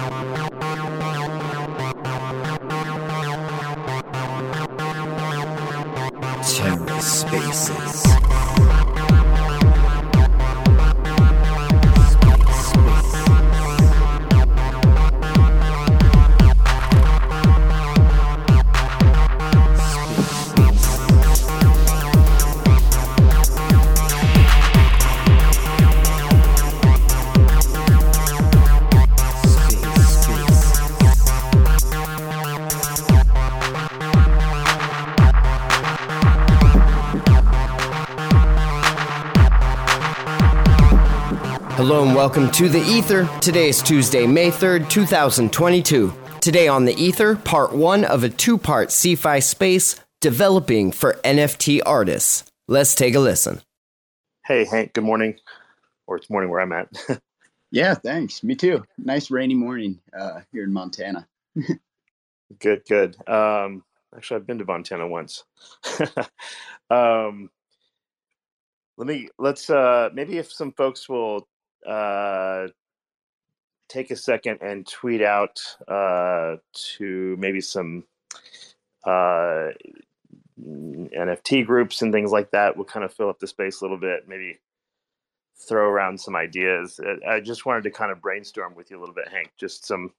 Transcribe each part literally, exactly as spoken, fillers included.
TerraSpaces. Hello and welcome to The Ether. Today is Tuesday, May third, two thousand twenty-two. Today on The Ether, part one of a two-part Cefi space developing for N F T artists. Let's take a listen. Hey, Hank, good morning. Or it's morning where I'm at. Yeah, thanks. Me too. Nice rainy morning uh, here in Montana. Good, good. Um, actually, I've been to Montana once. um, let me, let's, uh, maybe if some folks will uh, take a second and tweet out uh, to maybe some uh, N F T groups and things like that, we'll kind of fill up the space a little bit, maybe throw around some ideas. I just wanted to kind of brainstorm with you a little bit, Hank, just some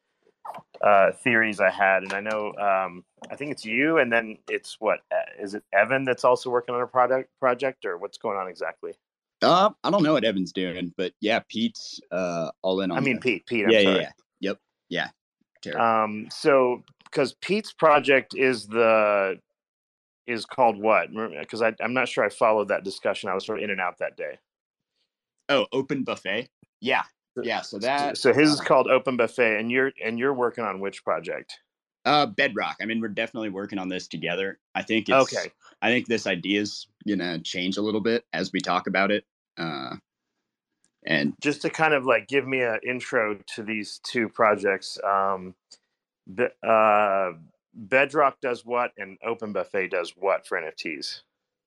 uh, theories I had. And I know, um, I think it's you, and then it's what, is it Evan that's also working on a product project, or what's going on exactly? Uh, I don't know what Evan's doing, but yeah, Pete's uh, all in on I mean, the... Pete, Pete, I'm yeah, sorry. yeah, yeah. Yep. Yeah. Terrible. Um, so, because Pete's project is the, is called what? Because I'm not sure I followed that discussion. I was sort of in and out that day. Oh, Open Buffet. Yeah. Yeah. So that, so his uh, is called Open Buffet, and you're, and you're working on which project? uh, Bedrock. I mean, we're definitely working on this together. I think it's, Okay. I think this idea is going to change a little bit as we talk about it. Uh, and just to kind of like give me an intro to these two projects, um, Be- uh, Bedrock does what, and Open Buffet does what for N F Ts?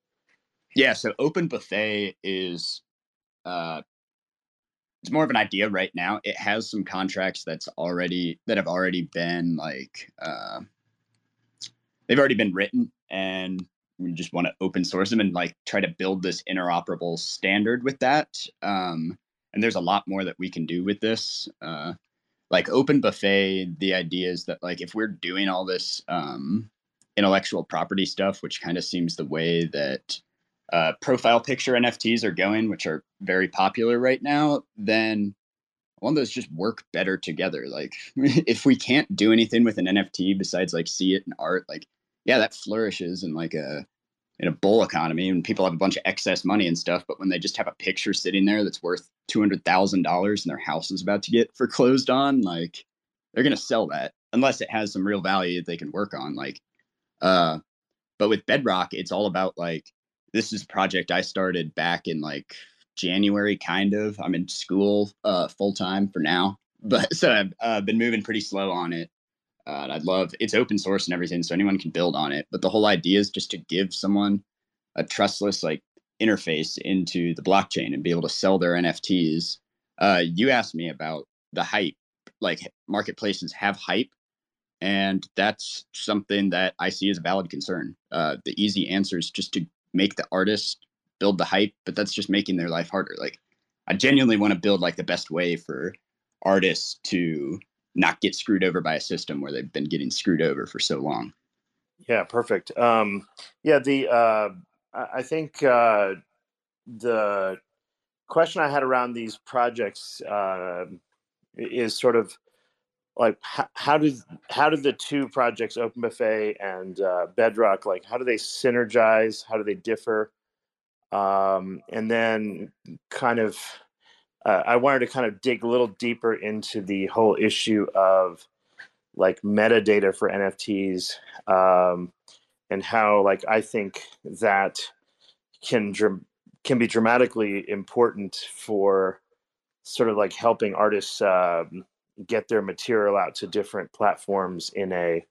Yeah. So Open Buffet is, uh, it's more of an idea right now. It has some contracts that's already that have already been like uh, they've already been written, and we just want to open source them and like try to build this interoperable standard with that. Um, and there's a lot more that we can do with this. Uh, like Open Buffet, the idea is that like if we're doing all this um, intellectual property stuff, which kind of seems the way that Uh, profile picture N F Ts are going, which are very popular right now, then one of those just work better together. Like if we can't do anything with an N F T besides like see it in art, like, yeah, that flourishes in like a, in a bull economy and people have a bunch of excess money and stuff. But when they just have a picture sitting there that's worth two hundred thousand dollars and their house is about to get foreclosed on, like they're going to sell that unless it has some real value that they can work on. Like, uh, but with Bedrock, it's all about like, this is a project I started back in like January, kind of. I'm in school uh, full time for now, but so I've uh, been moving pretty slow on it. Uh, and I'd love, it's open source and everything, so anyone can build on it. But the whole idea is just to give someone a trustless like interface into the blockchain and be able to sell their N F Ts. Uh, you asked me about the hype, like marketplaces have hype. And that's something that I see as a valid concern. Uh, the easy answer is just to make the artist build the hype, but that's just making their life harder. Like I genuinely want to build like the best way for artists to not get screwed over by a system where they've been getting screwed over for so long. Yeah, perfect. Um, yeah, the uh, I think uh, the question I had around these projects uh, is sort of like how, how did how did the two projects, Open Buffet and uh, Bedrock, like how do they synergize? How do they differ? Um, and then kind of, uh, I wanted to kind of dig a little deeper into the whole issue of like metadata for N F Ts, um, and how like I think that can dr- can be dramatically important for sort of like helping artists um, get their material out to different platforms in a,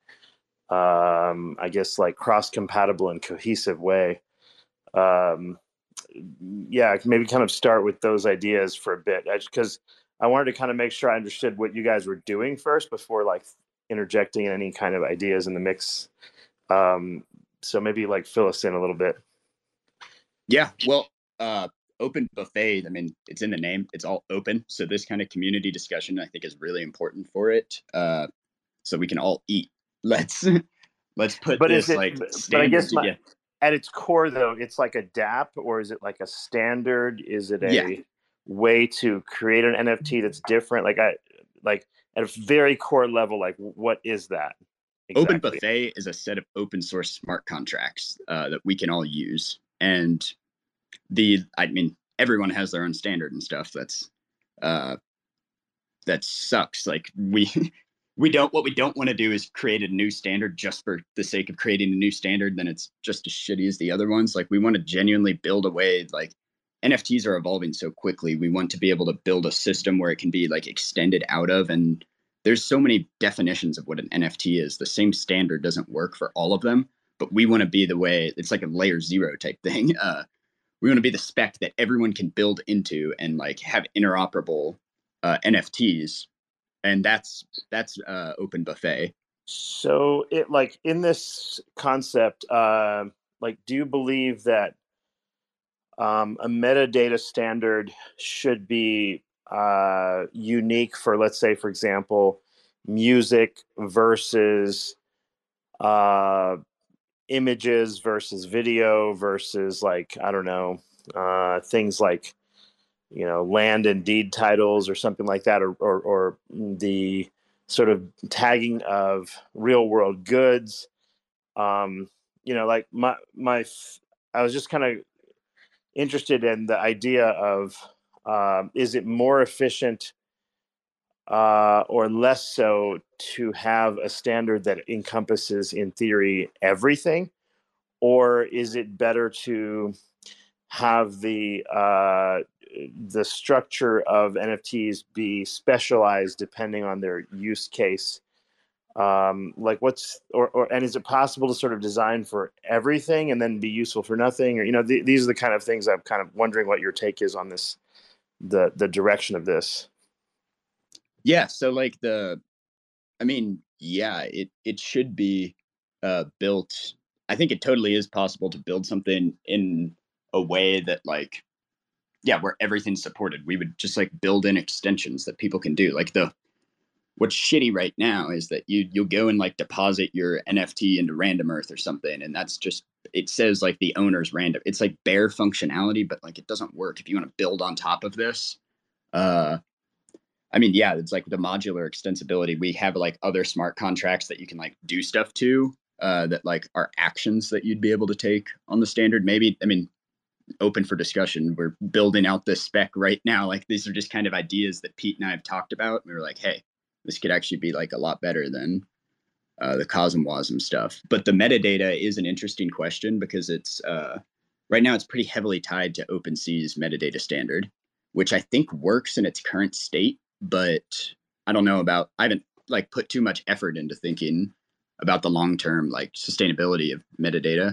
um, I guess, like cross-compatible and cohesive way. Um, yeah, maybe kind of start with those ideas for a bit, because I wanted to kind of make sure I understood what you guys were doing first before like interjecting any kind of ideas in the mix. Um, so maybe like fill us in a little bit. Yeah, well, uh, open buffet, I mean, it's in the name, it's all open. So this kind of community discussion, I think, is really important for it. Uh, so we can all eat. Let's let's put But is this it, like but I guess standard my, together. at its core though, it's like a dApp, or is it like a standard? Is it Yeah, a way to create an N F T that's different? Like I, like at a very core level, like what is that Open exactly? buffet is a set of open source smart contracts uh, that we can all use. And the, I mean, everyone has their own standard and stuff. That's uh, that sucks. Like we we don't what we don't want to do is create a new standard just for the sake of creating a new standard. Then it's just as shitty as the other ones. Like we want to genuinely build a way. Like N F Ts are evolving so quickly. We want to be able to build a system where it can be like extended out of. And there's so many definitions of what an N F T is. The same standard doesn't work for all of them. But we want to be the way. It's like a layer zero type thing. Uh, we want to be the spec that everyone can build into and like have interoperable uh, N F Ts, and that's that's uh, open buffet. So it like in this concept, uh, like do you believe that um, a metadata standard should be uh, unique for, let's say, for example, music versus uh, images versus video versus like, I don't know, uh, things like, you know, land and deed titles or something like that, or, or, or the sort of tagging of real world goods. Um, you know, like my, my, I was just kind of interested in the idea of, um, is it more efficient uh, or less so to have a standard that encompasses, in theory, everything? Or is it better to have the uh, the structure of N F Ts be specialized depending on their use case? Um, like what's or, or and is it possible to sort of design for everything and then be useful for nothing? Or you know, th- these are the kind of things I'm kind of wondering what your take is on this, the the direction of this. Yeah, so like the, I mean, yeah, it it should be uh, built. I think it totally is possible to build something in a way that like, yeah, where everything's supported. We would just like build in extensions that people can do. Like the what's shitty right now is that you you'll go and like deposit your N F T into Random Earth or something, and that's just, it says like the owner's random. It's like bare functionality, but like it doesn't work if you want to build on top of this. Uh, I mean, yeah, it's like the modular extensibility. We have like other smart contracts that you can like do stuff to, uh, that like are actions that you'd be able to take on the standard. Maybe, I mean, open for discussion. We're building out this spec right now. Like these are just kind of ideas that Pete and I have talked about. We were like, hey, this could actually be like a lot better than uh, the CosmWasm stuff. But the metadata is an interesting question because it's uh, right now it's pretty heavily tied to OpenSea's metadata standard, which I think works in its current state. But I don't know about, I haven't like put too much effort into thinking about the long term like sustainability of metadata.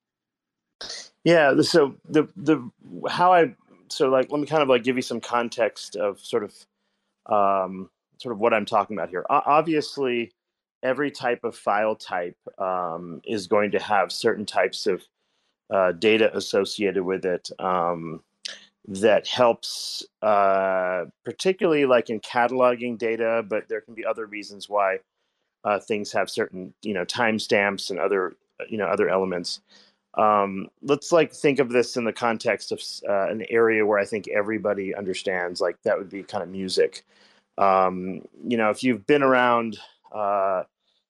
Yeah. So the the how I so like let me kind of like give you some context of sort of um, sort of what I'm talking about here. O- obviously, every type of file type um, is going to have certain types of uh, data associated with it um, that helps, uh, particularly like in cataloging data. But there can be other reasons why uh, things have certain, you know, timestamps and other, you know, other elements. Um, let's like think of this in the context of uh, an area where I think everybody understands. Like that would be kind of music. Um, you know, if you've been around uh,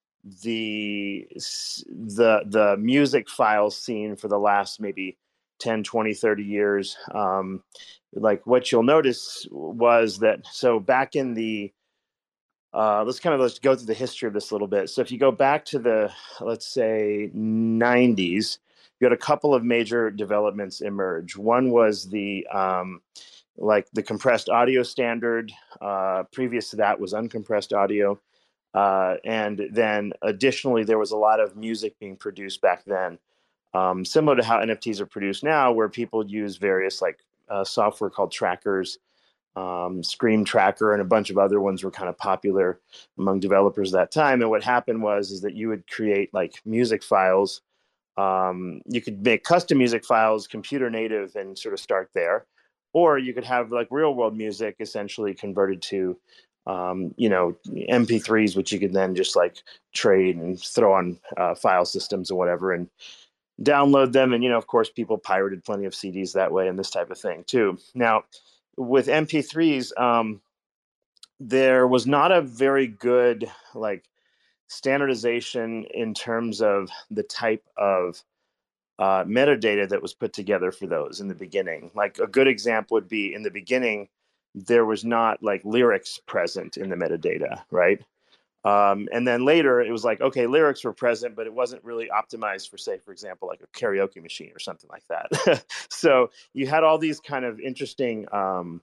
the the the music file scene for the last maybe ten, twenty, thirty years, um, like what you'll notice was that, so back in the uh, let's kind of let's go through the history of this a little bit. So if you go back to the, let's say, nineties, you had a couple of major developments emerge. One was the um, like the compressed audio standard. Uh, previous to that was uncompressed audio. Uh, and then additionally, there was a lot of music being produced back then, um, similar to how N F Ts are produced now, where people use various like uh, software called trackers Um, Scream Tracker and a bunch of other ones were kind of popular among developers at that time. And what happened was is that you would create like music files. Um, you could make custom music files, computer native, and sort of start there, or you could have like real world music essentially converted to, um, you know, M P threes, which you could then just like trade and throw on uh, file systems or whatever, and download them. And you know, of course, people pirated plenty of C Ds that way, and this type of thing too. Now, with M P threes, um, there was not a very good like standardization in terms of the type of uh, metadata that was put together for those in the beginning. Like a good example would be in the beginning, there was not like lyrics present in the metadata, right? Um, and then later it was like, okay, lyrics were present, but it wasn't really optimized for, say, for example, like a karaoke machine or something like that. So you had all these kind of interesting um,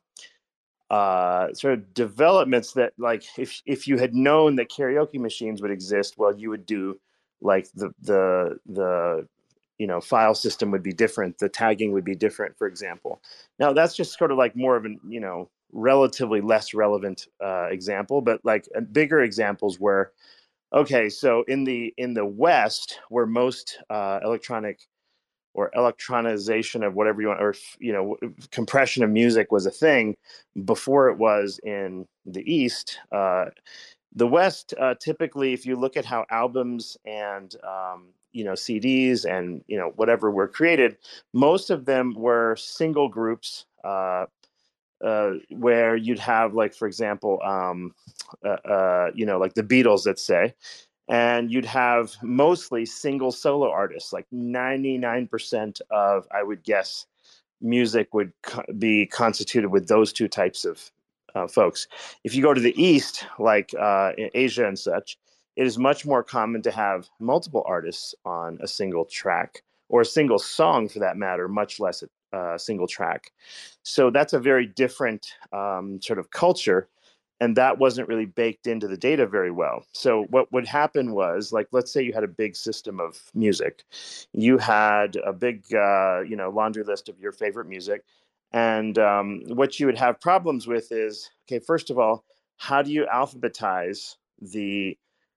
uh, sort of developments that, like, if if you had known that karaoke machines would exist, well, you would do like the the the you know file system would be different, the tagging would be different, for example. Now that's just sort of like more of an you know relatively less relevant uh, example, but like uh, bigger examples where okay, so in the in the West, where most uh, electronic or electronization of whatever you want, or you know, compression of music was a thing before it was in the East. Uh, the West, uh, typically, if you look at how albums and um, you know C Ds and you know whatever were created, most of them were single groups. Uh, uh, where you'd have, like, for example, um, uh, uh, you know, like the Beatles, let's say, and you'd have mostly single solo artists. Like ninety-nine percent of, I would guess, music would co- be constituted with those two types of uh, folks. If you go to the East, like uh, in Asia and such, it is much more common to have multiple artists on a single track, or a single song for that matter, much less a uh, single track. So that's a very different um, sort of culture. And that wasn't really baked into the data very well. So what would happen was, like, let's say you had a big system of music, you had a big, uh, you know, laundry list of your favorite music, and um, what you would have problems with is, okay, first of all, how do you alphabetize the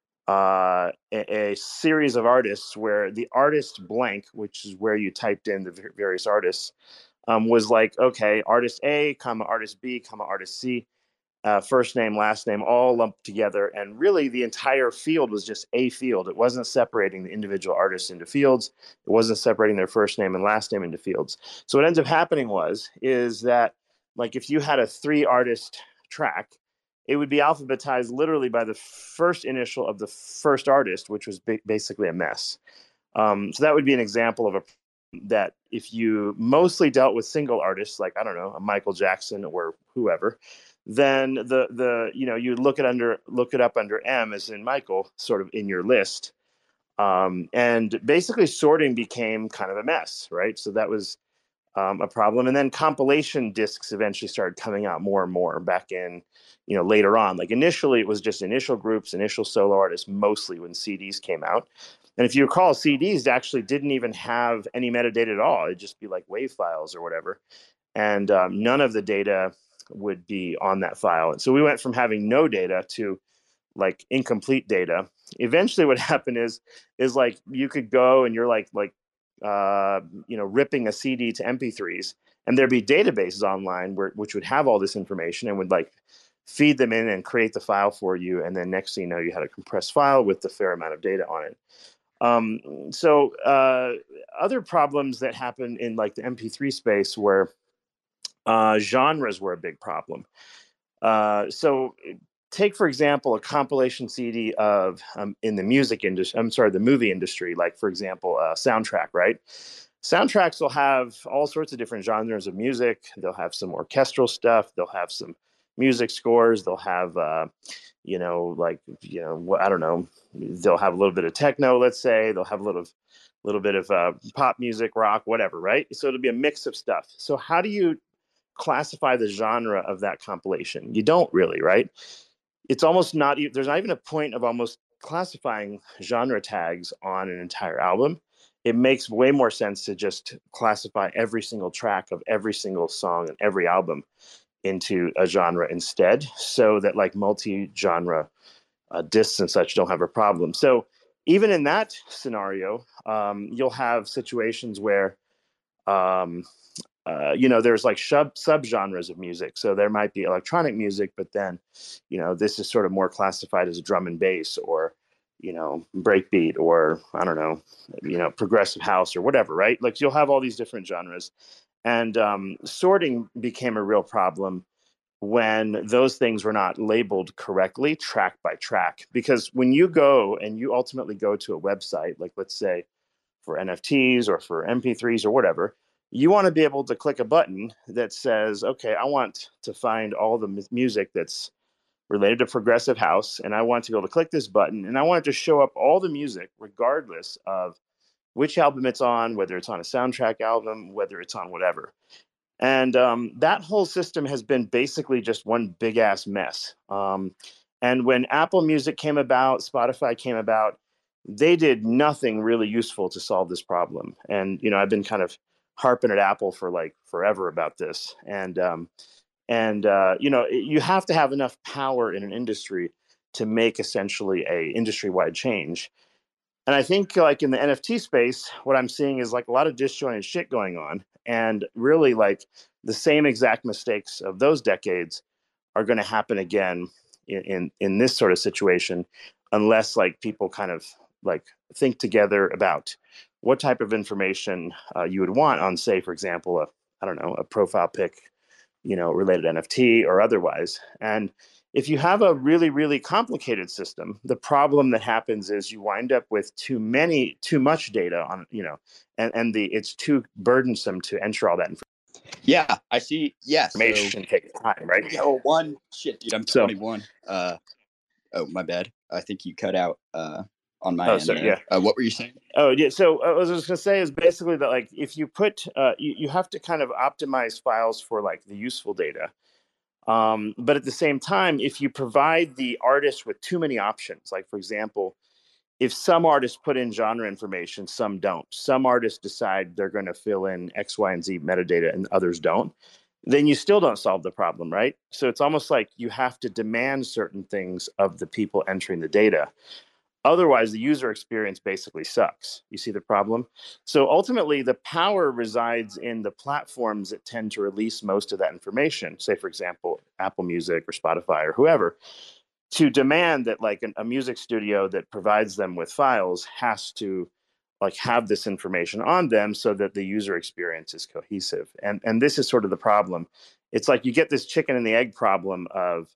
uh, a, a series of artists where the artist blank, which is where you typed in the various artists, um, was like, okay, artist A, comma, artist B, comma, artist C, uh, first name, last name, all lumped together. And really, the entire field was just a field. It wasn't separating the individual artists into fields. It wasn't separating their first name and last name into fields. So what ends up happening was, is that, like, if you had a three artist track, it would be alphabetized literally by the first initial of the first artist, which was ba- basically a mess. Um, so that would be an example of a that if you mostly dealt with single artists, like, I don't know, a Michael Jackson or whoever, then the the you know you look it under look it up under M as in Michael, sort of in your list, um, and basically sorting became kind of a mess, right? So that was um, a problem. And then compilation discs eventually started coming out more and more back in, you know, later on. Like initially, it was just initial groups, initial solo artists, mostly when C Ds came out. And if you recall, C Ds actually didn't even have any metadata at all. It'd just be like WAV files or whatever. And um, none of the data would be on that file. And so we went from having no data to like incomplete data. Eventually what happened is, is like you could go and you're like, like, uh, you know, ripping a C D to M P threes, and there'd be databases online where, which would have all this information and would like feed them in and create the file for you. And then next thing you know, you had a compressed file with a fair amount of data on it. Um, so uh, other problems that happen in like the M P three space where uh, genres were a big problem. Uh, so take, for example, a compilation C D of um, in the music industry, I'm sorry, the movie industry, like, for example, a soundtrack, right? Soundtracks will have all sorts of different genres of music. They'll have some orchestral stuff. They'll have some music scores. They'll have, uh, you know, like, you know, I don't know. They'll have a little bit of techno, let's say. They'll have a little, little bit of uh, pop music, rock, whatever, right? So it'll be a mix of stuff. So how do you classify the genre of that compilation? You don't really, right? It's almost not, there's not even a point of almost classifying genre tags on an entire album. It makes way more sense to just classify every single track of every single song and every album into a genre instead, so that like multi-genre uh, discs and such don't have a problem. So even in that scenario, um, you'll have situations where um, uh, you know, there's like sub subgenres of music. So there might be electronic music, but then, you know, this is sort of more classified as drum and bass, or, you know, breakbeat, or I don't know, you know, progressive house or whatever, right? Like you'll have all these different genres, and um, sorting became a real problem when those things were not labeled correctly, track by track. Because when you go and you ultimately go to a website, like let's say for N F Ts or for M P threes or whatever, you want to be able to click a button that says, okay, I want to find all the mu- music that's related to progressive house, and I want to be able to click this button, and I want it to show up all the music, regardless of which album it's on, whether it's on a soundtrack album, whether it's on whatever. And um, that whole system has been basically just one big ass mess. Um, and when Apple Music came about, Spotify came about, they did nothing really useful to solve this problem. And you know, I've been kind of harping at Apple for like forever about this. And um, and uh, you know, you have to have enough power in an industry to make essentially a industry wide change. And I think like in the N F T space, what I'm seeing is like a lot of disjointed shit going on. And really like the same exact mistakes of those decades are going to happen again in, in, in this sort of situation, unless like people kind of like think together about what type of information uh, you would want on, say, for example, a, I don't know, a profile pic, you know, related N F T or otherwise. And if you have a really, really complicated system, the problem that happens is you wind up with too many, too much data on, you know, and, and the it's too burdensome to enter all that Yeah, I see. Yeah, so information. Takes time, right? oh, one shit, dude. I'm So, twenty-one. Uh, oh, my bad. I think you cut out uh on my oh, end sorry, there. yeah. Uh, what were you saying? Oh, yeah. So uh, what I was just gonna say is basically that like if you put, uh, you, you have to kind of optimize files for like the useful data. Um, but at the same time, if you provide the artist with too many options, like for example, if some artists put in genre information, some don't. Some artists decide they're going to fill in X, Y, and Z metadata and others don't. Then you still don't solve the problem, right? So it's almost like you have to demand certain things of the people entering the data. Otherwise, the user experience basically sucks. You see the problem? So ultimately, the power resides in the platforms that tend to release most of that information. Say, for example, Apple Music or Spotify or whoever, to demand that like an, a music studio that provides them with files has to like have this information on them so that the user experience is cohesive. And and this is sort of the problem. It's like you get this chicken and the egg problem of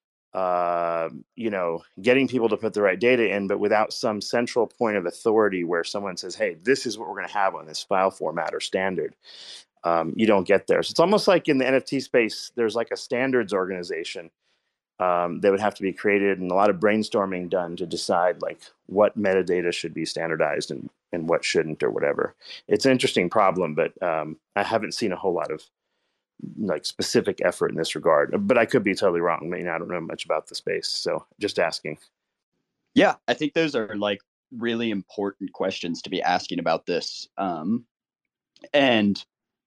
uh, you know, getting people to put the right data in, but without some central point of authority where someone says, hey, this is what we're going to have on this file format or standard. Um, you don't get there. So it's almost like in the N F T space, there's like a standards organization um, that would have to be created and a lot of brainstorming done to decide like what metadata should be standardized and, and what shouldn't or whatever. It's an interesting problem, but um, I haven't seen a whole lot of like specific effort in this regard, but I could be totally wrong. I mean, I don't know much about the space, so just asking. Yeah, I think those are like really important questions to be asking about this. Um, and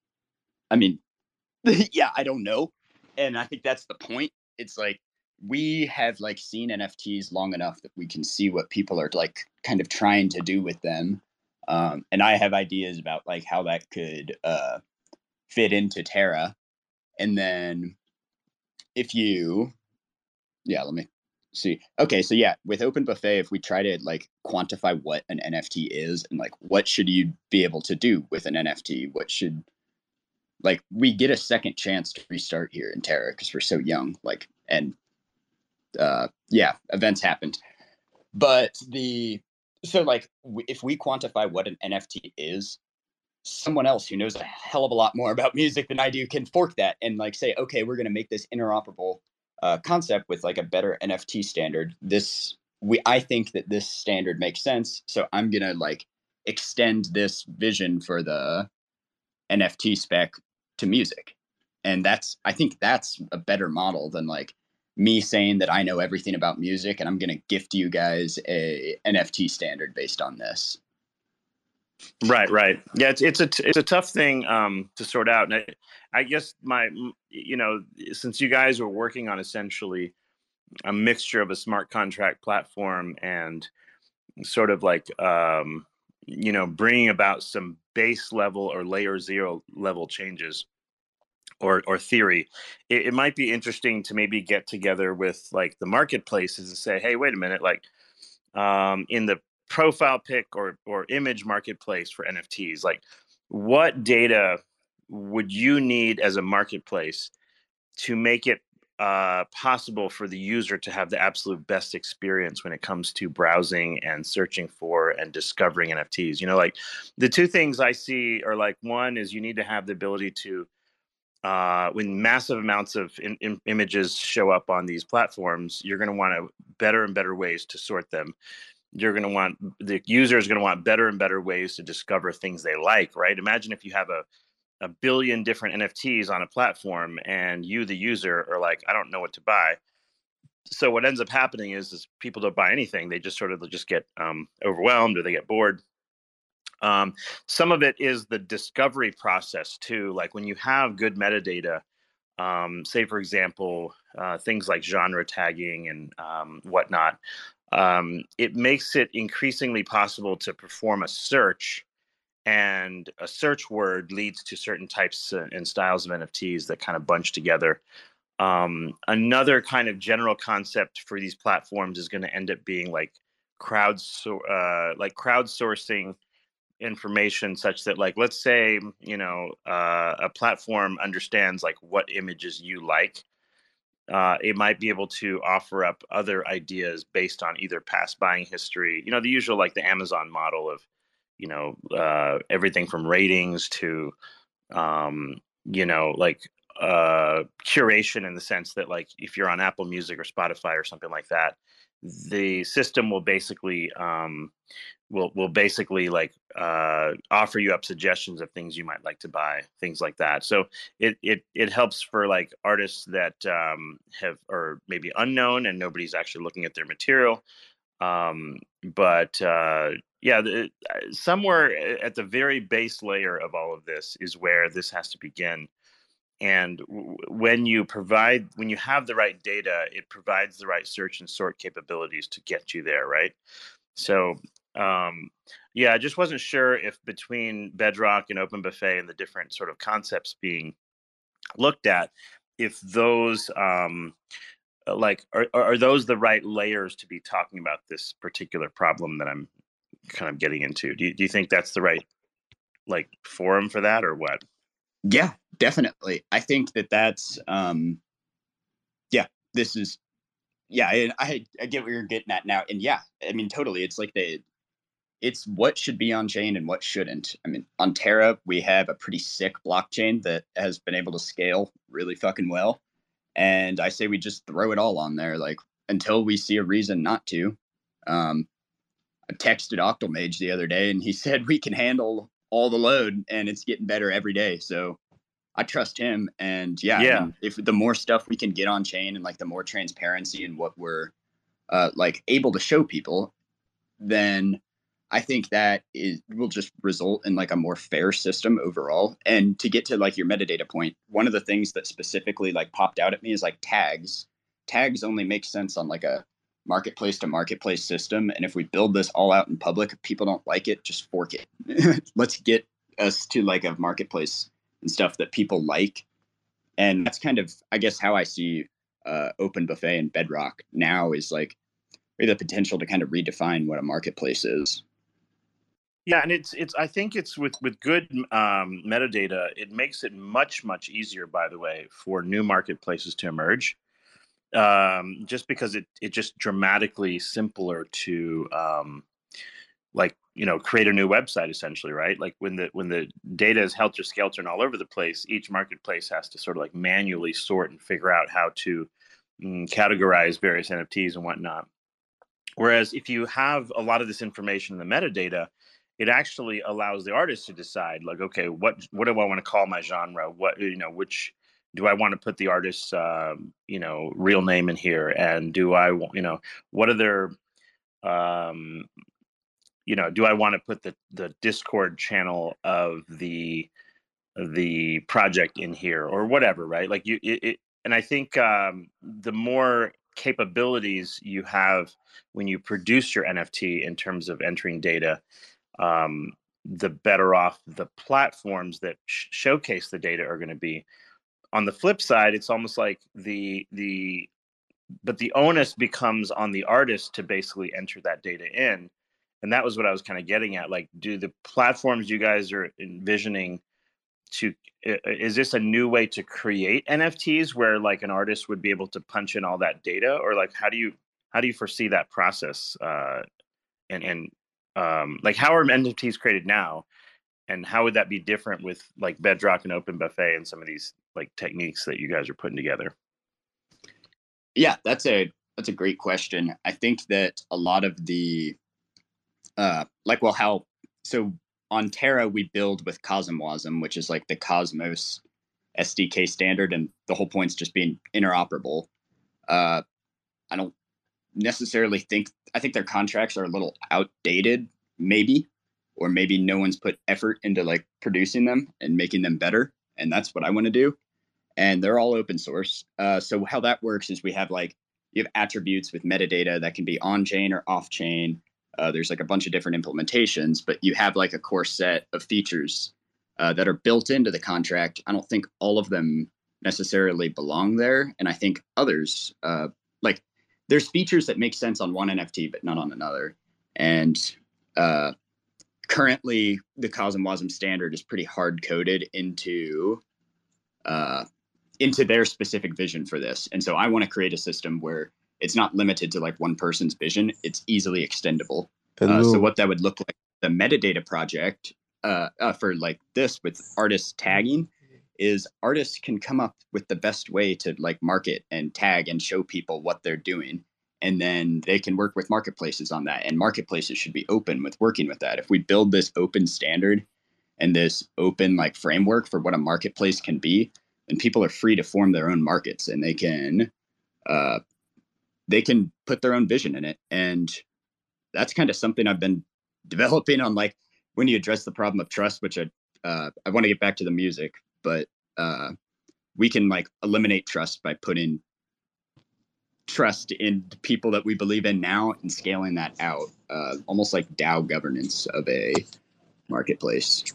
I mean, yeah, I don't know. And I think that's the point. It's like we have like seen N F Ts long enough that we can see what people are like kind of trying to do with them. Um, and I have ideas about like how that could uh, fit into Terra. And then if you, yeah, let me see. Okay, so yeah, with Open Buffet, if we try to like quantify what an N F T is and like what should you be able to do with an N F T, what should like we get a second chance to restart here in Terra because we're so young, like and uh yeah, events happened. But the so like w- if we quantify what an N F T is, someone else who knows a hell of a lot more about music than I do can fork that and like say, okay, we're going to make this interoperable uh, concept with like a better N F T standard. This we I think that this standard makes sense, so I'm going to like extend this vision for the N F T spec to music. And that's I think that's a better model than like me saying that I know everything about music and I'm going to gift you guys a N F T standard based on this. Right, right. Yeah, it's it's a it's a tough thing um, to sort out. And I, I guess my you know since you guys were working on essentially a mixture of a smart contract platform and sort of like um, you know bringing about some base level or layer zero level changes or or theory, it, it might be interesting to maybe get together with like the marketplaces and say, hey, wait a minute, like um, in the profile pic or or image marketplace for N F Ts, like what data would you need as a marketplace to make it uh, possible for the user to have the absolute best experience when it comes to browsing and searching for and discovering N F Ts? You know, like the two things I see are like one is you need to have the ability to uh, when massive amounts of in, in images show up on these platforms, you're going to want to better and better ways to sort them. You're going to want the user is going to want better and better ways to discover things they like, right? Imagine if you have a a billion different N F Ts on a platform and you, the user, are like, I don't know what to buy. So what ends up happening is, is people don't buy anything. They just sort of just get um, overwhelmed or they get bored. Um, some of it is the discovery process too. Like when you have good metadata, um, say for example, uh, things like genre tagging and um, whatnot, um, it makes it increasingly possible to perform a search, and a search word leads to certain types and styles of N F Ts that kind of bunch together. Um, another kind of general concept for these platforms is going to end up being like crowd, uh, like crowdsourcing information, such that, like, let's say, you know, uh, a platform understands like what images you like. Uh, it might be able to offer up other ideas based on either past buying history, you know, the usual, like the Amazon model of, you know, uh, everything from ratings to, um, you know, like uh, curation, in the sense that, like, if you're on Apple Music or Spotify or something like that, the system will basically um, will will basically like uh, offer you up suggestions of things you might like to buy, things like that. So it it it helps for like artists that um, have or maybe unknown and nobody's actually looking at their material. Um, but uh, yeah, the, somewhere at the very base layer of all of this is where this has to begin. And w- when you provide, when you have the right data, it provides the right search and sort capabilities to get you there, right? So, um, yeah, I just wasn't sure if between Bedrock and OpenBuffet and the different sort of concepts being looked at, if those um, uh, like are are those the right layers to be talking about this particular problem that I'm kind of getting into? Do you, do you think that's the right like forum for that, or what? Yeah, definitely. I think that that's um, yeah. This is yeah. I, I I get what you're getting at now, and yeah, I mean totally. It's like the it's what should be on chain and what shouldn't. I mean, on Terra, we have a pretty sick blockchain that has been able to scale really fucking well. And I say we just throw it all on there, like until we see a reason not to. Um, I texted Octomage the other day and he said we can handle all the load and it's getting better every day. So I trust him. And yeah, I Yeah, mean, if the more stuff we can get on chain and like the more transparency in what we're uh, like able to show people, then I think that is will just result in like a more fair system overall. And to get to like your metadata point, one of the things that specifically like popped out at me is like tags. Tags only make sense on like a marketplace to marketplace system. And if we build this all out in public, if people don't like it, just fork it. Let's get us to like a marketplace and stuff that people like. And that's kind of, I guess, how I see uh, OpenBuffet and Bedrock now is like we have the potential to kind of redefine what a marketplace is. yeah, and it's it's. I think it's with with good um, metadata, it makes it much much easier. By the way, for new marketplaces to emerge, um, just because it it just dramatically simpler to um, like you know create a new website essentially, right? Like when the when the data is helter skelter and all over the place, each marketplace has to sort of like manually sort and figure out how to mm, categorize various N F Ts and whatnot. Whereas if you have a lot of this information in the metadata, it actually allows the artist to decide, like, okay, what what do I want to call my genre? What you know, which do I want to put the artist's um, you know real name in here, and do I want you know what are their um, you know, do I want to put the the Discord channel of the the project in here or whatever, right? Like you, it, it and I think um, the more capabilities you have when you produce your N F T in terms of entering data, um, the better off the platforms that sh- showcase the data are going to be. On the flip side, it's almost like the the but the onus becomes on the artist to basically enter that data in, and that was what I was kind of getting at. Like, do the platforms you guys are envisioning to is this a new way to create N F Ts where like an artist would be able to punch in all that data, or like how do you how do you foresee that process? Uh, and and um, like how are N F Ts created now, and how would that be different with like Bedrock and Open Buffet and some of these like techniques that you guys are putting together? Yeah, that's a that's a great question. I think that a lot of the uh, like well how so on Terra we build with CosmWasm, which is like the Cosmos S D K standard, and the whole point's just being interoperable. Uh, I don't necessarily think I think their contracts are a little outdated, maybe, or maybe no one's put effort into like producing them and making them better, and that's what I want to do. And they're all open source. Uh, so how that works is we have like you have attributes with metadata that can be on chain or off chain. Uh, there's like a bunch of different implementations, but you have like a core set of features uh, that are built into the contract. I don't think all of them necessarily belong there, and I think others uh, like there's features that make sense on one N F T but not on another. And uh, currently, the CosmWasm standard is pretty hard coded into uh, into their specific vision for this. And so I want to create a system where it's not limited to like one person's vision. It's easily extendable. Uh, so what that would look like, the metadata project uh, uh, for like this with artist tagging is artists can come up with the best way to like market and tag and show people what they're doing. And then they can work with marketplaces on that. And marketplaces should be open with working with that. If we build this open standard and this open like framework for what a marketplace can be, and people are free to form their own markets, and they can uh, they can put their own vision in it. And that's kind of something I've been developing on, like when you address the problem of trust, which I uh, I want to get back to the music, but uh, we can like eliminate trust by putting trust in people that we believe in now and scaling that out, uh, almost like DAO governance of a marketplace.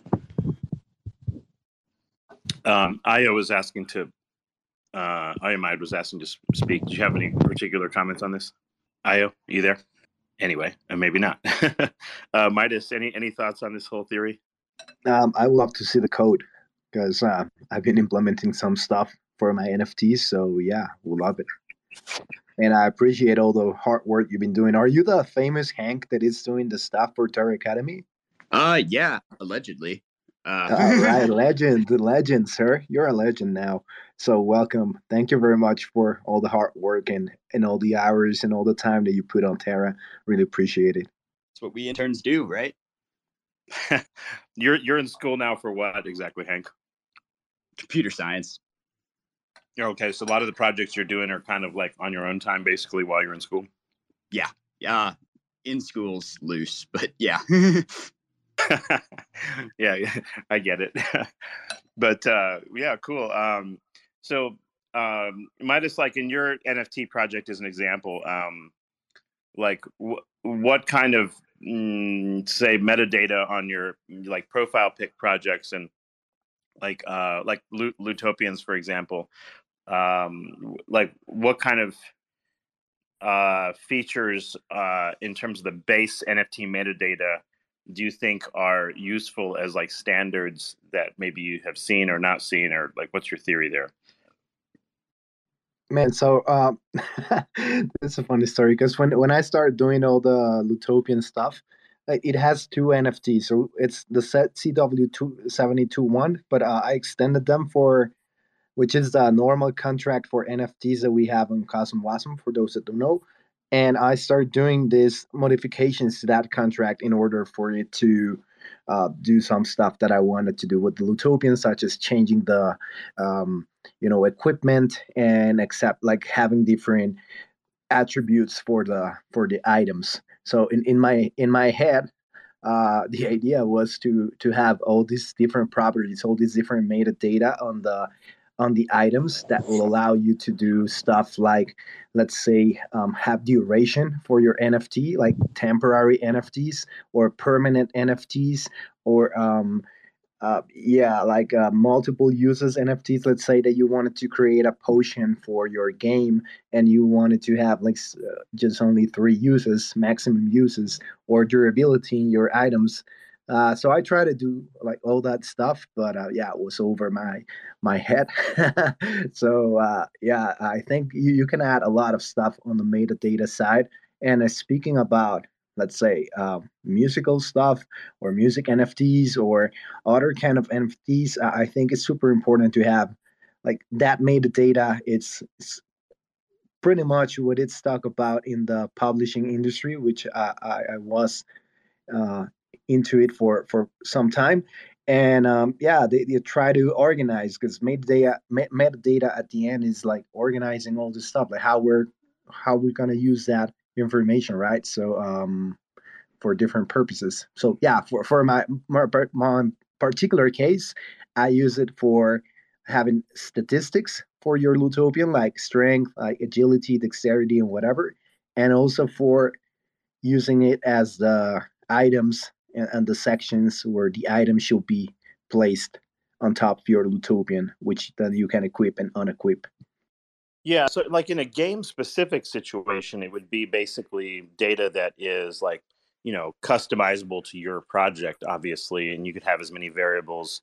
Um, Io was asking to, uh, Iomide was asking to speak. Do you have any particular comments on this? Io, you there? Anyway, and maybe not. uh, Midas, any any thoughts on this whole theory? Um, I would love to see the code because uh, I've been implementing some stuff for my N F Ts. So yeah, we'll love it. And I appreciate all the hard work you've been doing. Are you the famous Hank that is doing the stuff for Terra Academy? Uh, yeah, allegedly. Uh, all right, legend, legend, sir. You're a legend now. So welcome. Thank you very much for all the hard work and, and all the hours and all the time that you put on Terra. Really appreciate it. That's what we interns do, right? you're you're in school now for what exactly, Hank? Computer science. Okay, so a lot of the projects you're doing are kind of like on your own time, basically, while you're in school. Yeah, yeah. In school's loose, but yeah. yeah, I get it. but uh, yeah, cool. Um, so um, Midas, like in your N F T project as an example, um, like w- what kind of mm, say metadata on your like profile pic projects and like uh, like Lutopians, for example, um, like what kind of uh, features uh, in terms of the base N F T metadata do you think are useful as like standards that maybe you have seen or not seen, or like what's your theory there? Man, so um, it's a funny story because when when I started doing all the Lutopian stuff, it has two N F Ts. So it's the set C W two seventy-two one, but uh, I extended them for, which is the normal contract for N F Ts that we have on CosmWasm, for those that don't know. And I started doing these modifications to that contract in order for it to uh, do some stuff that I wanted to do with the Lutopian, such as changing the, um, you know, equipment and accept like having different attributes for the for the items. So in, in my in my head, uh, the idea was to to have all these different properties, all these different metadata on the on the items that will allow you to do stuff like, let's say, um, have duration for your N F T, like temporary N F Ts or permanent N F Ts, or um, uh, yeah, like uh, multiple uses N F Ts. Let's say that you wanted to create a potion for your game and you wanted to have like uh, just only three uses, maximum uses, or durability in your items. Uh, so I try to do like all that stuff, but uh, yeah, it was over my my head. so uh, yeah, I think you, you can add a lot of stuff on the metadata side. And uh, speaking about, let's say, um, musical stuff or music N F Ts or other kind of N F Ts, I think it's super important to have like that metadata. It's, it's pretty much what it's talk about in the publishing industry, which I, I, I was uh, into it for for some time. And um, yeah, they, they try to organize because metadata metadata at the end is like organizing all this stuff, like how we're how we're gonna use that information, right? So um, for different purposes. So yeah, for for my my, my particular case, I use it for having statistics for your Lutopian, like strength, like agility, dexterity, and whatever, and also for using it as the items and, and the sections where the item should be placed on top of your Lutopian, which then you can equip and unequip. Yeah, so like in a game specific situation, it would be basically data that is like, you know, customizable to your project, obviously, and you could have as many variables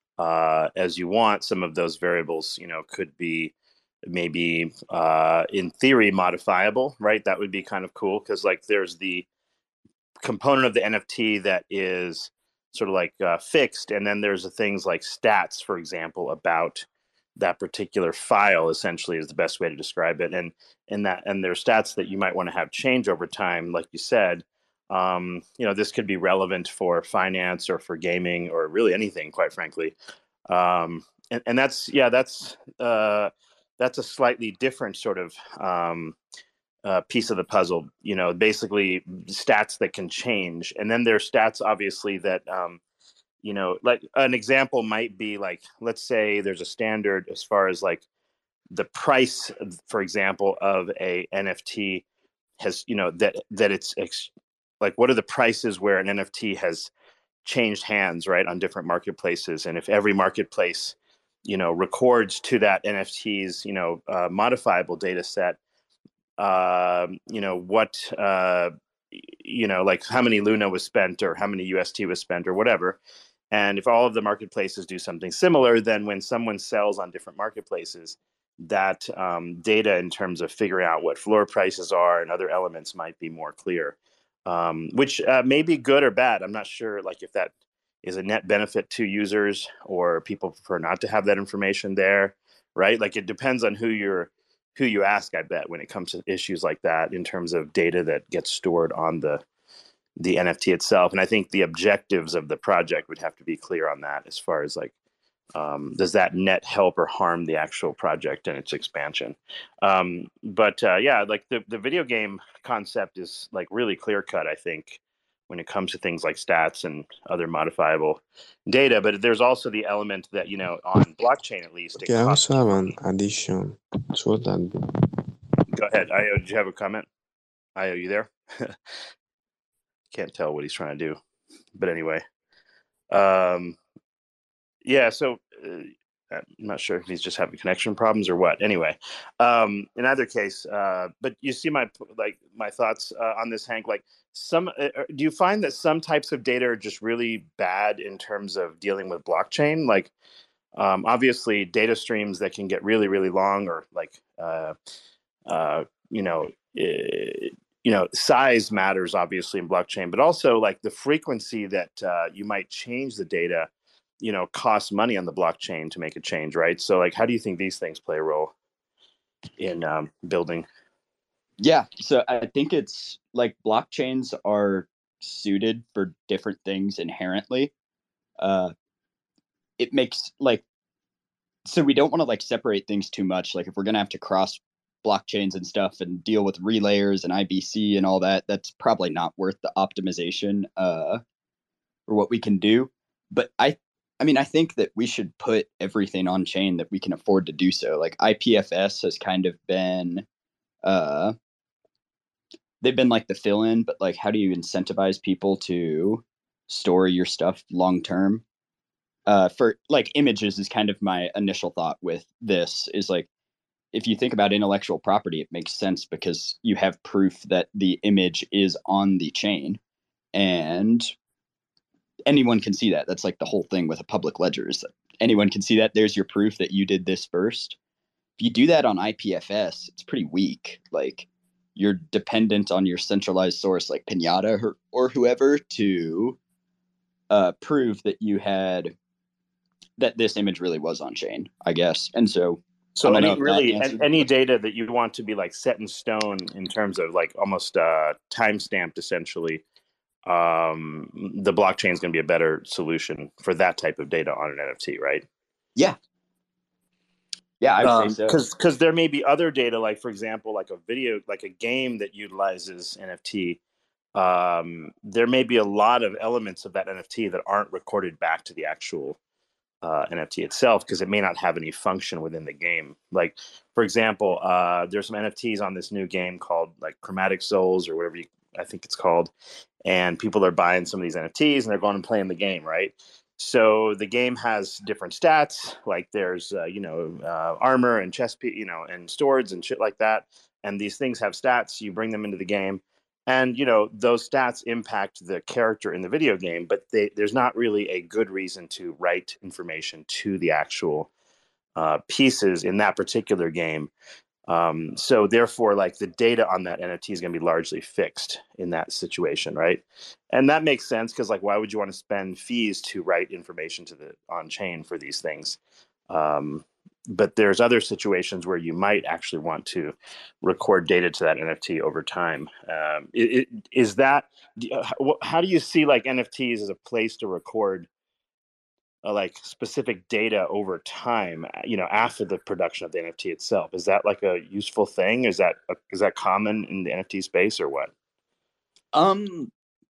uh, as you want. Some of those variables, you know, could be maybe uh, in theory modifiable, right? That would be kind of cool because like there's the component of the N F T that is sort of like uh, fixed, and then there's the things like stats, for example, about that particular file. Essentially, is the best way to describe it, and and that and there's stats that you might want to have change over time, like you said. Um, you know, this could be relevant for finance or for gaming or really anything, quite frankly. Um, and, and that's yeah, that's uh, that's a slightly different sort of um, uh, piece of the puzzle. You know, basically stats that can change, and then there's stats obviously that um, you know, like an example might be like, let's say there's a standard as far as like the price, for example, of a N F T has, you know, that that it's ex- like what are the prices where an N F T has changed hands, right, on different marketplaces, and if every marketplace, you know, records to that N F T's, you know, uh, modifiable data set, uh, you know, what, uh, you know, like how many Luna was spent or how many U S T was spent or whatever. And if all of the marketplaces do something similar, then when someone sells on different marketplaces, that um, data in terms of figuring out what floor prices are and other elements might be more clear, um, which uh, may be good or bad. I'm not sure, like if that is a net benefit to users or people prefer not to have that information there, right? Like it depends on who you're who you ask, I bet, when it comes to issues like that in terms of data that gets stored on the the N F T itself. And I think the objectives of the project would have to be clear on that as far as like, um, does that net help or harm the actual project and its expansion? Um, but uh, yeah, like the, the video game concept is like really clear cut, I think, when it comes to things like stats and other modifiable data. But there's also the element that, you know, on blockchain at least, it Okay, I costs also have you an money. addition to what that. Go ahead. Io, did you have a comment? Io, you there? Can't tell what he's trying to do. But anyway, um, yeah, so uh, I'm not sure if he's just having connection problems or what. Anyway, um, in either case, uh, but you see my like my thoughts uh, on this, Hank. Like, some uh, do you find that some types of data are just really bad in terms of dealing with blockchain? Like, um, obviously, data streams that can get really, really long, or like, uh, uh, you know. Uh, you know, size matters obviously in blockchain, but also like the frequency that uh, you might change the data, you know, costs money on the blockchain to make a change, right? So like, how do you think these things play a role in um, building? Yeah, so I think it's like blockchains are suited for different things inherently. Uh, it makes like, so we don't want to like separate things too much. Like if we're gonna have to cross blockchains and stuff and deal with relayers and I B C and all that, that's probably not worth the optimization. Uh, or what we can do. But I, I mean, I think that we should put everything on chain that we can afford to do so. Like I P F S has kind of been, uh, they've been like the fill in, but like, how do you incentivize people to store your stuff long term? Uh, for like images is kind of my initial thought with this is like, if you think about intellectual property, it makes sense because you have proof that the image is on the chain and anyone can see that. That's like the whole thing with a public ledger is that anyone can see that. There's your proof that you did this first. If you do that on I P F S, it's pretty weak. Like you're dependent on your centralized source like Pinata or, or whoever to uh, prove that you had that this image really was on chain, I guess. And so So any really any data that you want to be like set in stone in terms of like almost uh, time stamped, essentially, um, the blockchain is going to be a better solution for that type of data on an N F T, right? Yeah, yeah, I would um, say so. Because because there may be other data, like for example, like a video, like a game that utilizes N F T. Um, there may be a lot of elements of that N F T that aren't recorded back to the actual Uh, N F T itself because it may not have any function within the game. Like, for example, uh, there's some N F Ts on this new game called like Chromatic Souls or whatever you, I think it's called, and people are buying some of these N F Ts and they're going and playing the game, right? So the game has different stats, like there's uh, you know uh, armor and chest, you know, and swords and shit like that, and these things have stats. You bring them into the game. And, you know, those stats impact the character in the video game, but they, there's not really a good reason to write information to the actual uh, pieces in that particular game. Um, so therefore, like the data on that N F T is going to be largely fixed in that situation, right? And that makes sense because, like, why would you want to spend fees to write information to the on chain for these things? Um, but there's other situations where you might actually want to record data to that N F T over time. Um, it, it, is that how do you see like N F Ts as a place to record uh, like specific data over time? You know, after the production of the N F T itself, is that like a useful thing? Is that a, is that common in the N F T space or what? Um,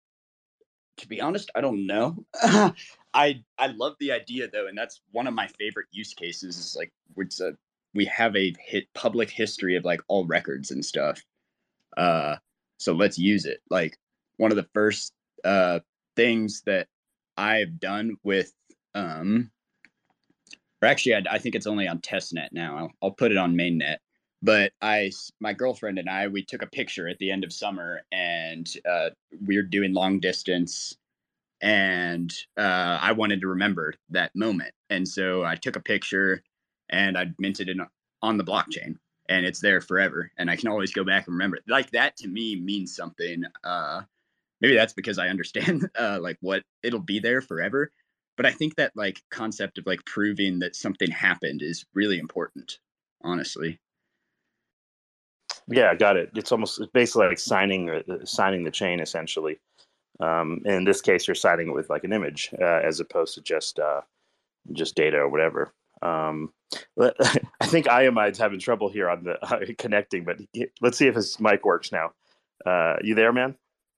to be honest, I don't know. I I love the idea though, and that's one of my favorite use cases. Is like it's a we have a hit public history of like all records and stuff. Uh, so let's use it. Like one of the first uh things that I've done with um, or actually I, I think it's only on testnet now. I'll, I'll put it on mainnet. But I, my girlfriend and I, we took a picture at the end of summer, and uh, we were doing long distance. And uh, I wanted to remember that moment. And so I took a picture and I minted it on the blockchain, and it's there forever. And I can always go back and remember it. Like that to me means something. Uh, maybe that's because I understand uh, like what it'll be there forever. But I think that like concept of like proving that something happened is really important, honestly. Yeah, got it. It's almost it's basically like signing uh, signing the chain essentially. Um, in this case, you're signing it with like an image uh, as opposed to just uh, just data or whatever. Um, I think Iamide's having trouble here on the uh, connecting, but he, let's see if his mic works now. Uh, you there, man?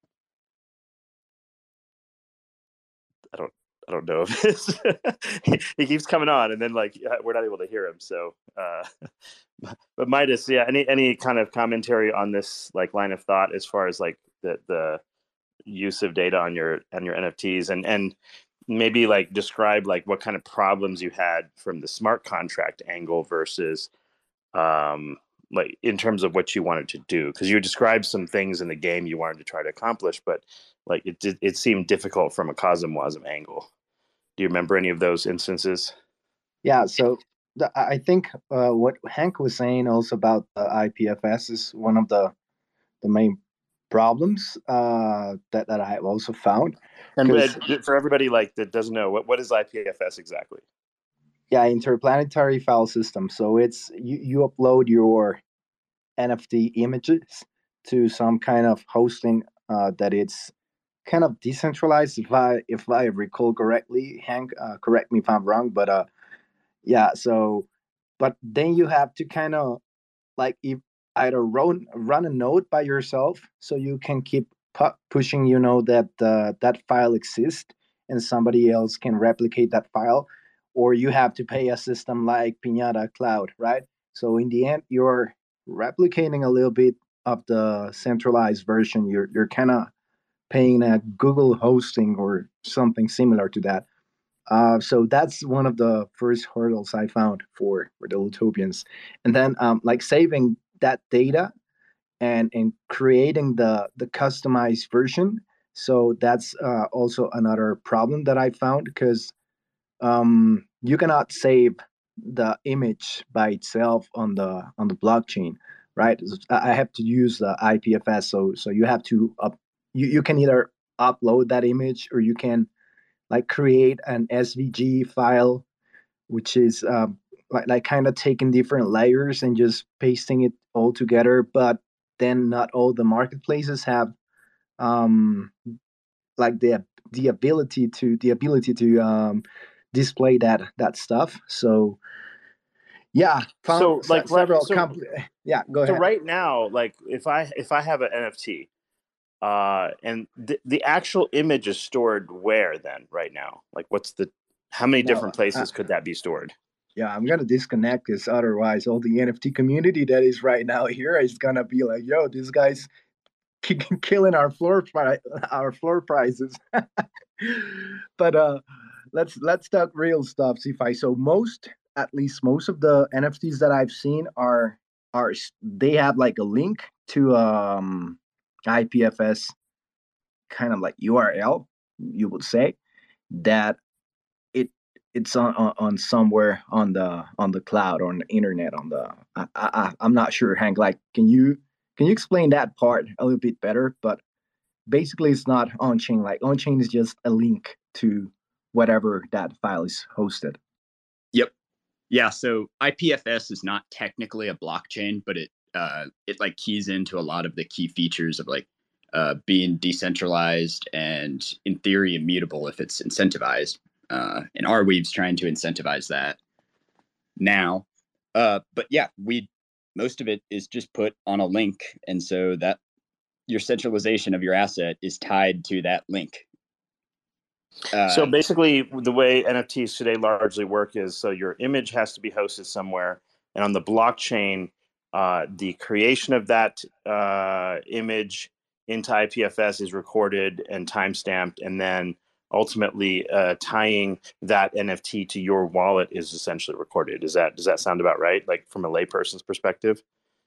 I don't. I don't know if this. he, he keeps coming on, and then like we're not able to hear him. So, uh, but Midas, yeah. Any any kind of commentary on this like line of thought as far as like the the use of data on your on your N F Ts, and and maybe like describe like what kind of problems you had from the smart contract angle versus um like in terms of what you wanted to do, because you described some things in the game you wanted to try to accomplish, but like it did, it seemed difficult from a CosmWasm angle. Do you remember any of those instances? Yeah, so the, I think uh, what Hank was saying also about the I P F S is one of the the main problems uh, that that I have also found. And for everybody like that doesn't know, what what is I P F S exactly? Yeah, interplanetary file system. So it's you, you upload your N F T images to some kind of hosting uh, that it's kind of decentralized. If I if I recall correctly, Hank, uh, correct me if I'm wrong, but uh, yeah. So, but then you have to kind of like if either run run a node by yourself, so you can keep pu- pushing, you know, that uh, that file exists, and somebody else can replicate that file, or you have to pay a system like Pinata Cloud, right? So in the end, you're replicating a little bit of the centralized version. You're you're kind of paying a Google hosting or something similar to that. Uh, so that's one of the first hurdles I found for, for the Lutopians. And then um, like saving that data and and creating the the customized version. So that's uh, also another problem that I found, because um, you cannot save the image by itself on the on the blockchain, right? I have to use the I P F S, so so you have to up. You, you can either upload that image, or you can like create an S V G file, which is um, like, like kind of taking different layers and just pasting it all together. But then not all the marketplaces have um, like the the ability to the ability to um, display that that stuff. So yeah, found So se- like right, several so compl- yeah, go so ahead. right now, like if I if I have an N F T, uh, and the the actual image is stored where then right now? Like what's the how many Now, different uh, places could that be stored? yeah, I'm gonna disconnect, because otherwise all the N F T community that is right now here is gonna be like, yo, this guy's ki- killing our floor pri- our floor prices. But uh let's let's talk real stuff, CeFi. So most, at least most of the N F Ts that I've seen are are s- they have like a link to um I P F S, kind of like U R L, you would say, that it it's on, on, on somewhere on the on the cloud or on the internet on the I, I I'm not sure, Hank. Like, can you can you explain that part a little bit better? But basically, it's not on chain. Like, on chain is just a link to whatever that file is hosted. Yep. Yeah. So I P F S is not technically a blockchain, but it uh, it like keys into a lot of the key features of like uh, being decentralized and in theory immutable if it's incentivized. Uh, and Arweave's trying to incentivize that now. Uh, but yeah, we most of it is just put on a link, and so that your centralization of your asset is tied to that link. Uh, So basically, the way N F Ts today largely work is so your image has to be hosted somewhere, and on the blockchain, uh, the creation of that uh, image into I P F S is recorded and timestamped, and then ultimately uh, tying that N F T to your wallet is essentially recorded. Is that does that sound about right? Like from a layperson's perspective?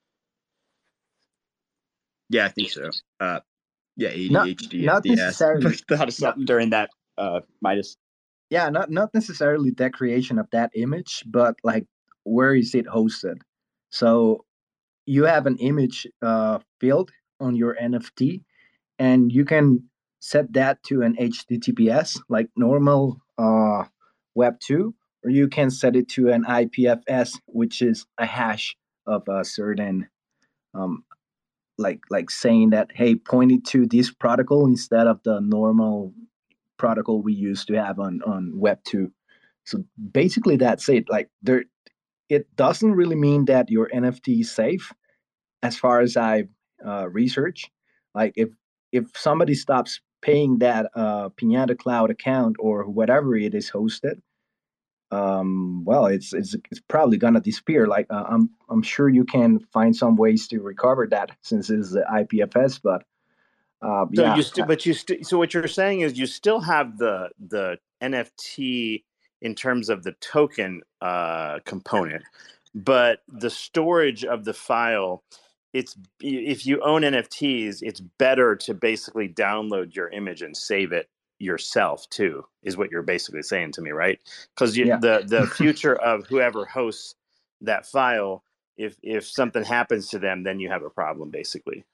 yeah, I think so. Uh, yeah, Not A D H D at not the ass. necessarily. Thought of Not, something during that uh, Midas. yeah, not not necessarily the creation of that image, but like, where is it hosted? So you have an image uh, field on your N F T, and you can set that to an H T T P S like normal uh, Web two, or you can set it to an I P F S, which is a hash of a certain um, like like saying that, hey, point it to this protocol instead of the normal protocol we used to have on on Web two. So basically, that's it. Like, there, it doesn't really mean that your N F T is safe, as far as I uh, research. Like, if if somebody stops paying that uh, Pinata Cloud account or whatever it is hosted, um, well, it's it's it's probably gonna disappear. Like, uh, I'm I'm sure you can find some ways to recover that, since it's the I P F S. But uh, So yeah, you still, but you still, so what you're saying is you still have the the N F T in terms of the token uh, component, but the storage of the file, it's if you own N F Ts, it's better to basically download your image and save it yourself too, is what you're basically saying to me, right? Because yeah. the the future of whoever hosts that file, if if something happens to them, then you have a problem, basically.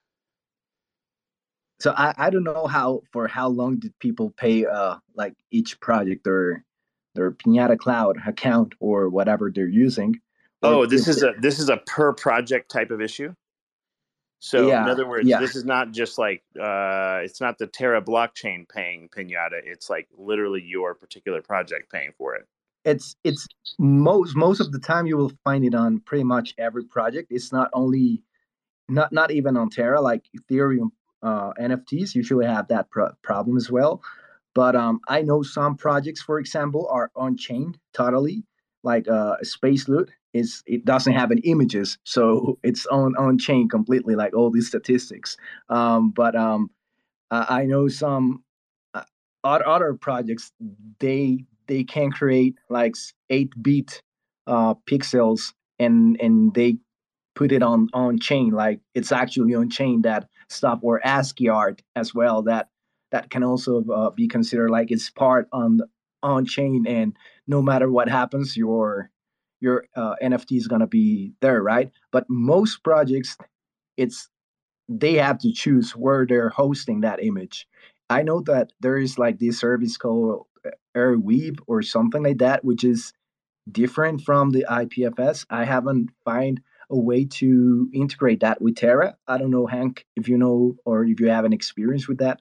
So I, I don't know how for how long did people pay uh like each project or their Pinata Cloud account or whatever they're using, or Oh, this if is a this is a per project type of issue. So in yeah, other words, yeah, this is not just like uh, it's not the Terra blockchain paying Pinata. It's like literally your particular project paying for it. it's it's most most of the time you will find it on pretty much every project. It's not only not not even on Terra, like Ethereum uh, N F Ts usually have that pro- problem as well. But um, I know some projects, for example, are on chain totally, like uh, Space Loot. Is it doesn't have any images, so it's on on chain completely, like all these statistics. Um, but um, I, I know some uh, other projects they they can create like eight bit uh, pixels and and they put it on on chain, like it's actually on chain, that stuff, or ASCII art as well, that that can also uh, be considered like it's part on on chain, and no matter what happens, your your uh, N F T is gonna be there, right? But most projects, it's they have to choose where they're hosting that image. I know that there is like this service called Airweave or something like that, which is different from the I P F S. I haven't find a way to integrate that with Terra. I don't know, Hank, if you know or if you have an experience with that.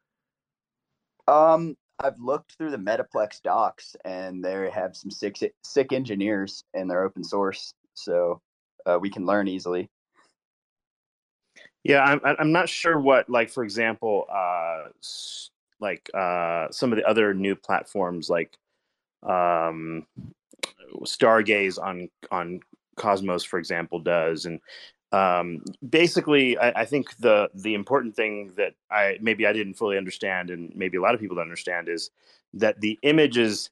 Um, I've looked through the Metaplex docs, and they have some sick sick engineers, and they're open source, so uh, we can learn easily. Yeah, I'm I'm not sure what, like, for example, uh, like uh, some of the other new platforms like um, Stargaze on on Cosmos, for example, does. And um, basically, I, I think the the important thing that I maybe I didn't fully understand, and maybe a lot of people don't understand, is that the images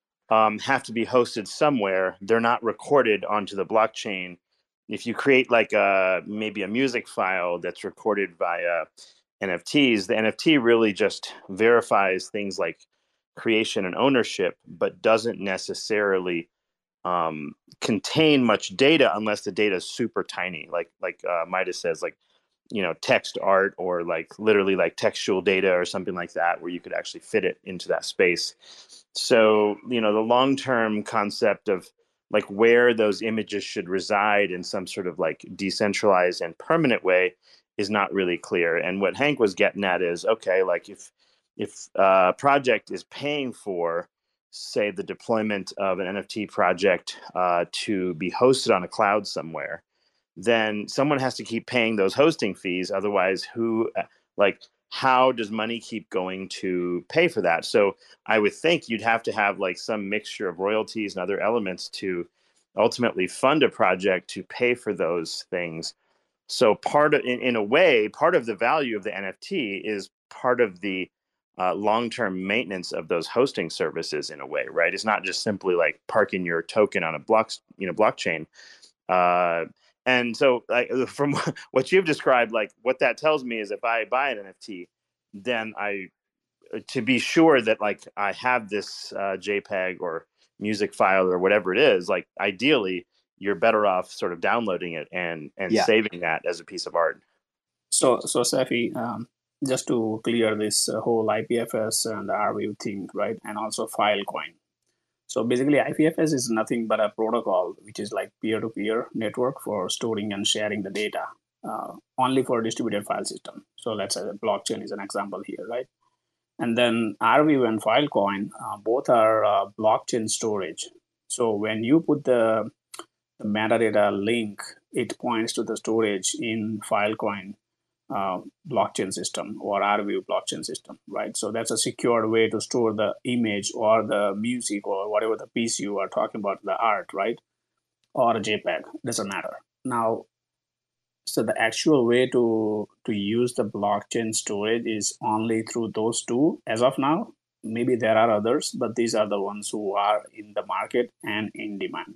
um, have to be hosted somewhere. They're not recorded onto the blockchain. If you create like a maybe a music file that's recorded via N F Ts, the N F T really just verifies things like creation and ownership, but doesn't necessarily um, contain much data unless the data is super tiny. Like like uh, Midas says, like, you know, text art, or like literally like textual data or something like that, where you could actually fit it into that space. So, you know, the long-term concept of like where those images should reside in some sort of like decentralized and permanent way is not really clear. And what Hank was getting at is, okay, like if if a project is paying for, say, the deployment of an N F T project uh, to be hosted on a cloud somewhere, then someone has to keep paying those hosting fees. Otherwise, who, like, how does money keep going to pay for that? So I would think you'd have to have like some mixture of royalties and other elements to ultimately fund a project to pay for those things. So part of, in, in a way, part of the value of the N F T is part of the uh, long-term maintenance of those hosting services in a way, right? It's not just simply like parking your token on a block, you know, blockchain. Uh, and so, like, from what you've described, like what that tells me is if I buy an N F T, then I, to be sure that like I have this uh, JPEG or music file or whatever it is, like ideally you're better off sort of downloading it and and Yeah. saving that as a piece of art. So, so Safi, um, just to clear this uh, whole I P F S and Arweave thing, right, and also Filecoin. So basically, I P F S is nothing but a protocol which is like peer-to-peer network for storing and sharing the data, uh, only for distributed file system. So let's say the blockchain is an example here, right? And then Arweave and Filecoin, uh, both are uh, blockchain storage. So when you put the, the metadata link, it points to the storage in Filecoin uh, blockchain system or Arweave blockchain system, right? So that's a secure way to store the image or the music or whatever the piece you are talking about, the art, right? Or a JPEG, doesn't matter. Now, so the actual way to to use the blockchain storage is only through those two as of now. Maybe there are others, but these are the ones who are in the market and in demand.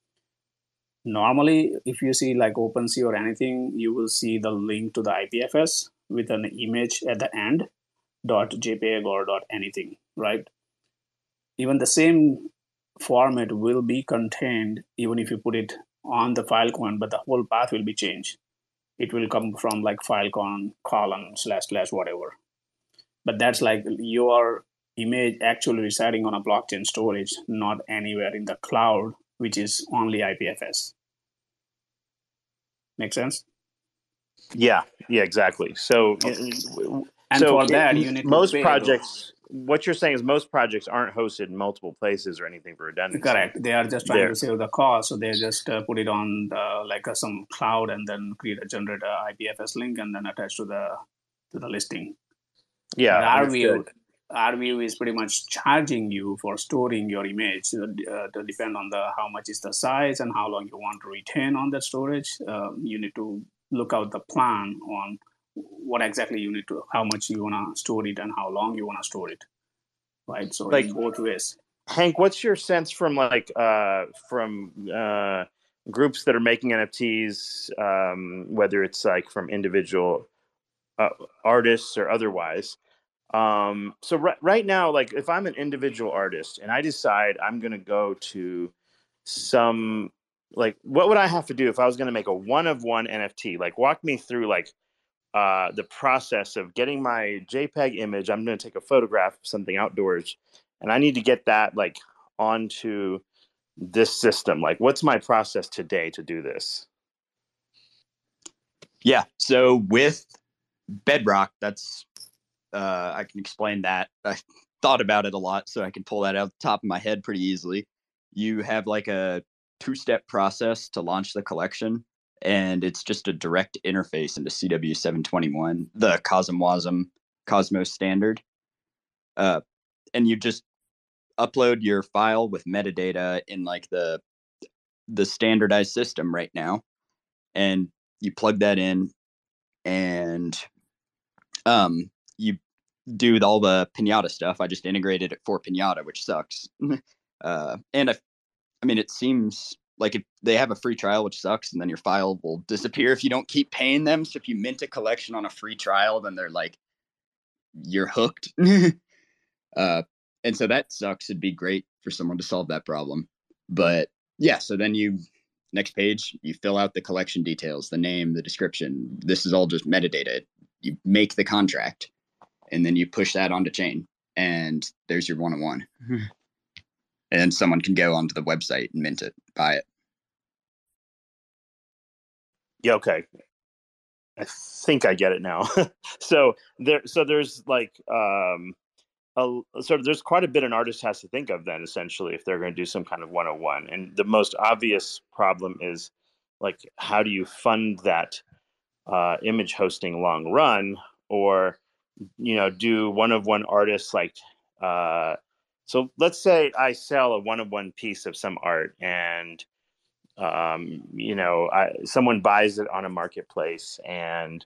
Normally, if you see like OpenSea or anything, you will see the link to the I P F S with an image at the end, dot JPEG or dot anything, right? Even the same format will be contained even if you put it on the Filecoin, but the whole path will be changed. It will come from like Filecoin column slash slash whatever. But that's like your image actually residing on a blockchain storage, not anywhere in the cloud, which is only I P F S. Make sense? Yeah, yeah, exactly. So, Okay. and And so for that, it, you need most to pay. projects, what you're saying is most projects aren't hosted in multiple places or anything for redundancy. Correct. They are just trying They're, to save the cost, so they just uh, put it on the, like uh, some cloud and then create a generate a I P F S link and then attach to the to the listing. yeah, But Arweave, understood. Arview is pretty much charging you for storing your image uh, uh, to depend on the how much is the size and how long you want to retain on that storage. Uh, you need to look out the plan on what exactly you need to, how much you want to store it and how long you want to store it. Right. So Like in both ways. Hank, what's your sense from like uh, from uh, groups that are making N F Ts, um, whether it's like from individual uh, artists or otherwise? Um, so right, right now, like if I'm an individual artist and I decide I'm going to go to some, like, what would I have to do if I was going to make a one of one N F T? Like, walk me through like uh, the process of getting my JPEG image. I'm going to take a photograph of something outdoors, and I need to get that like onto this system. Like, what's my process today to do this? Yeah. So with Bedrock, that's uh, I can explain that. I thought about it a lot, so I can pull that out the top of my head pretty easily. You have like a two-step process to launch the collection, and it's just a direct interface into C W seven twenty-one, the CosmWasm Cosmos standard. Uh, and you just upload your file with metadata in like the the standardized system right now, and you plug that in, and um, you do all the Pinata stuff. I just integrated it for Pinata, which sucks. uh, and I, I mean, it seems like if they have a free trial, which sucks, and then your file will disappear if you don't keep paying them. So if you mint a collection on a free trial, then they're like, you're hooked. uh, and so that sucks. It'd be great for someone to solve that problem. But yeah, so then you, next page, you fill out the collection details, the name, the description. This is all just metadata. You make the contract, and then you push that onto chain, and there's your one-on-one. And someone can go onto the website and mint it, buy it. Yeah, okay. I think I get it now. so there, so there's like, um, a, so there's quite a bit an artist has to think of then, essentially, if they're going to do some kind of one oh one. And the most obvious problem is, like, how do you fund that uh, image hosting long run, or, you know, do one of one artists like, uh, so let's say I sell a one of one piece of some art, and um, you know, I, someone buys it on a marketplace, and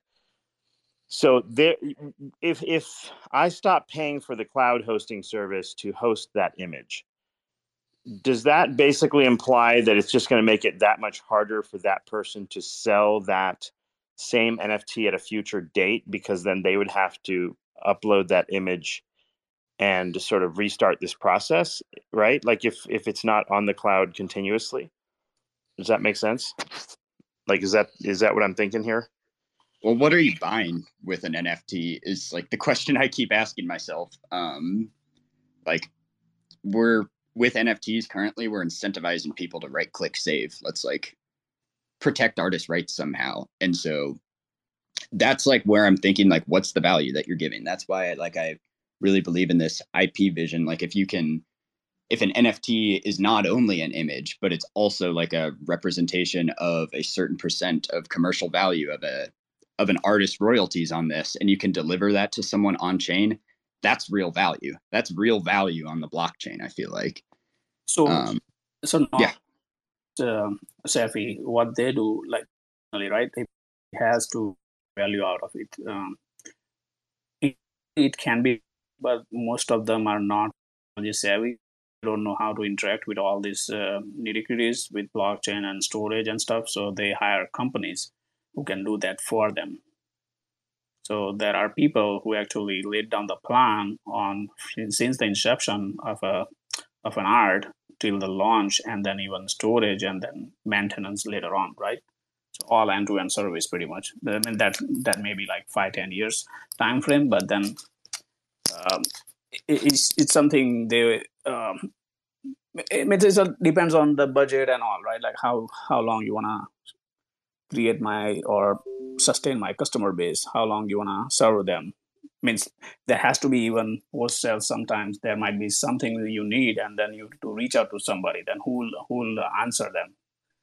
so there, if if I stop paying for the cloud hosting service to host that image, does that basically imply that it's just going to make it that much harder for that person to sell that same N F T at a future date, because then they would have to upload that image and sort of restart this process, right? Like if if it's not on the cloud continuously. Does that make sense? Like, is that is that what I'm thinking here? Well, what are you buying with an N F T is like the question I keep asking myself. Um, like we're with N F Ts currently, we're incentivizing people to right click save. Let's like protect artist rights somehow. And so that's like where I'm thinking, like, what's the value that you're giving? That's why I, like, I really believe in this I P vision. Like if you can, if an N F T is not only an image, but it's also like a representation of a certain percent of commercial value of a of an artist's royalties on this, and you can deliver that to someone on chain, that's real value. That's real value on the blockchain, I feel like. So, Um, so not, yeah. Um, Safi, what they do, like, right? It has to value out of it. Um, it, it can be, but most of them are not savvy. Don't know how to interact with all these uh, nitty-gritties with blockchain and storage and stuff. So they hire companies who can do that for them. So there are people who actually laid down the plan on since the inception of a of an art till the launch, and then even storage and then maintenance later on, right? So all end-to-end service pretty much. I mean that that may be like five ten years time frame, but then um, it, it's it's something they. Um, it, it depends on the budget and all, right? Like how how long you wanna create my or sustain my customer base, how long you want to serve them. Means there has to be even post sales. Sometimes there might be something that you need, and then you have to reach out to somebody, then who'll who'll answer them.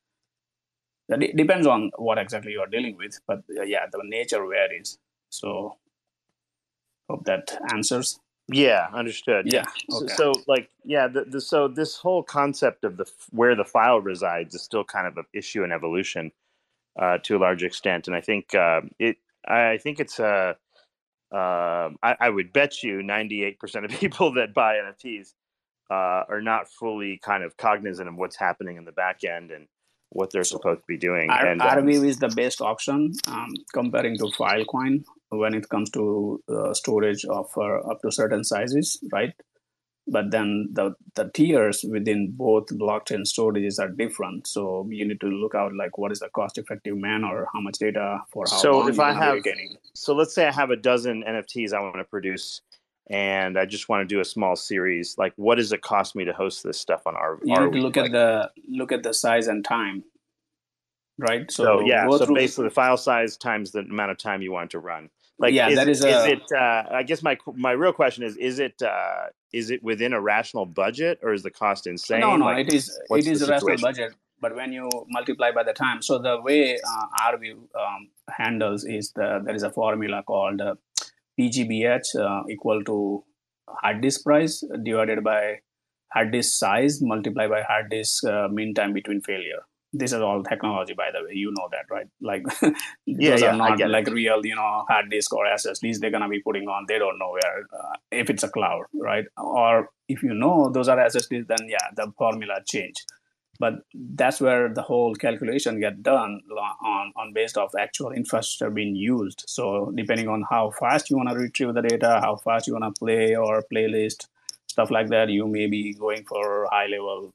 That it depends on what exactly you are dealing with, but uh, yeah, the nature varies. So hope that answers Yeah, understood. Yeah. Yeah. So, Okay. so like, yeah, the, the, so this whole concept of the where the file resides is still kind of an issue in evolution uh, to a large extent, and I think uh, it. I think it's a. Uh, I, I would bet you ninety-eight percent of people that buy N F Ts uh, are not fully kind of cognizant of what's happening in the back end and what they're So supposed to be doing. R- And um, Arweave is the best option um, comparing to Filecoin when it comes to uh, storage of uh, up to certain sizes, right? But then the the tiers within both blockchain storages are different. So you need to look out like what is the cost effective manner, how much data for how so long if you're I going to be have, getting. so let's say I have a dozen N F Ts I want to produce, and I just want to do a small series. Like, what does it cost me to host this stuff on our You our need to look at like? the look at the size and time, right? So So yeah, go so through. basically the file size times the amount of time you want it to run. Like, Yeah, is that it is is a it? Uh, I guess my my real question is: is it uh, is it within a rational budget, or is the cost no, insane? no. Like, It is it what's the is a rational situation? budget, but when you multiply by the time, so the way uh, Arweave um, handles is the there is a formula called uh, P G B H uh, equal to hard disk price divided by hard disk size multiplied by hard disk uh, mean time between failure. This is all technology, by the way. You know that, right? Like Yeah, those are yeah, I not get it. like real, you know, hard disk or S S Ds. They're gonna be putting on. They don't know where uh, if it's a cloud, right? Or if you know those are S S Ds, then yeah, the formula change. But that's where the whole calculation get done on, on based off actual infrastructure being used. So depending on how fast you want to retrieve the data, how fast you want to play or playlist, stuff like that, you may be going for high level.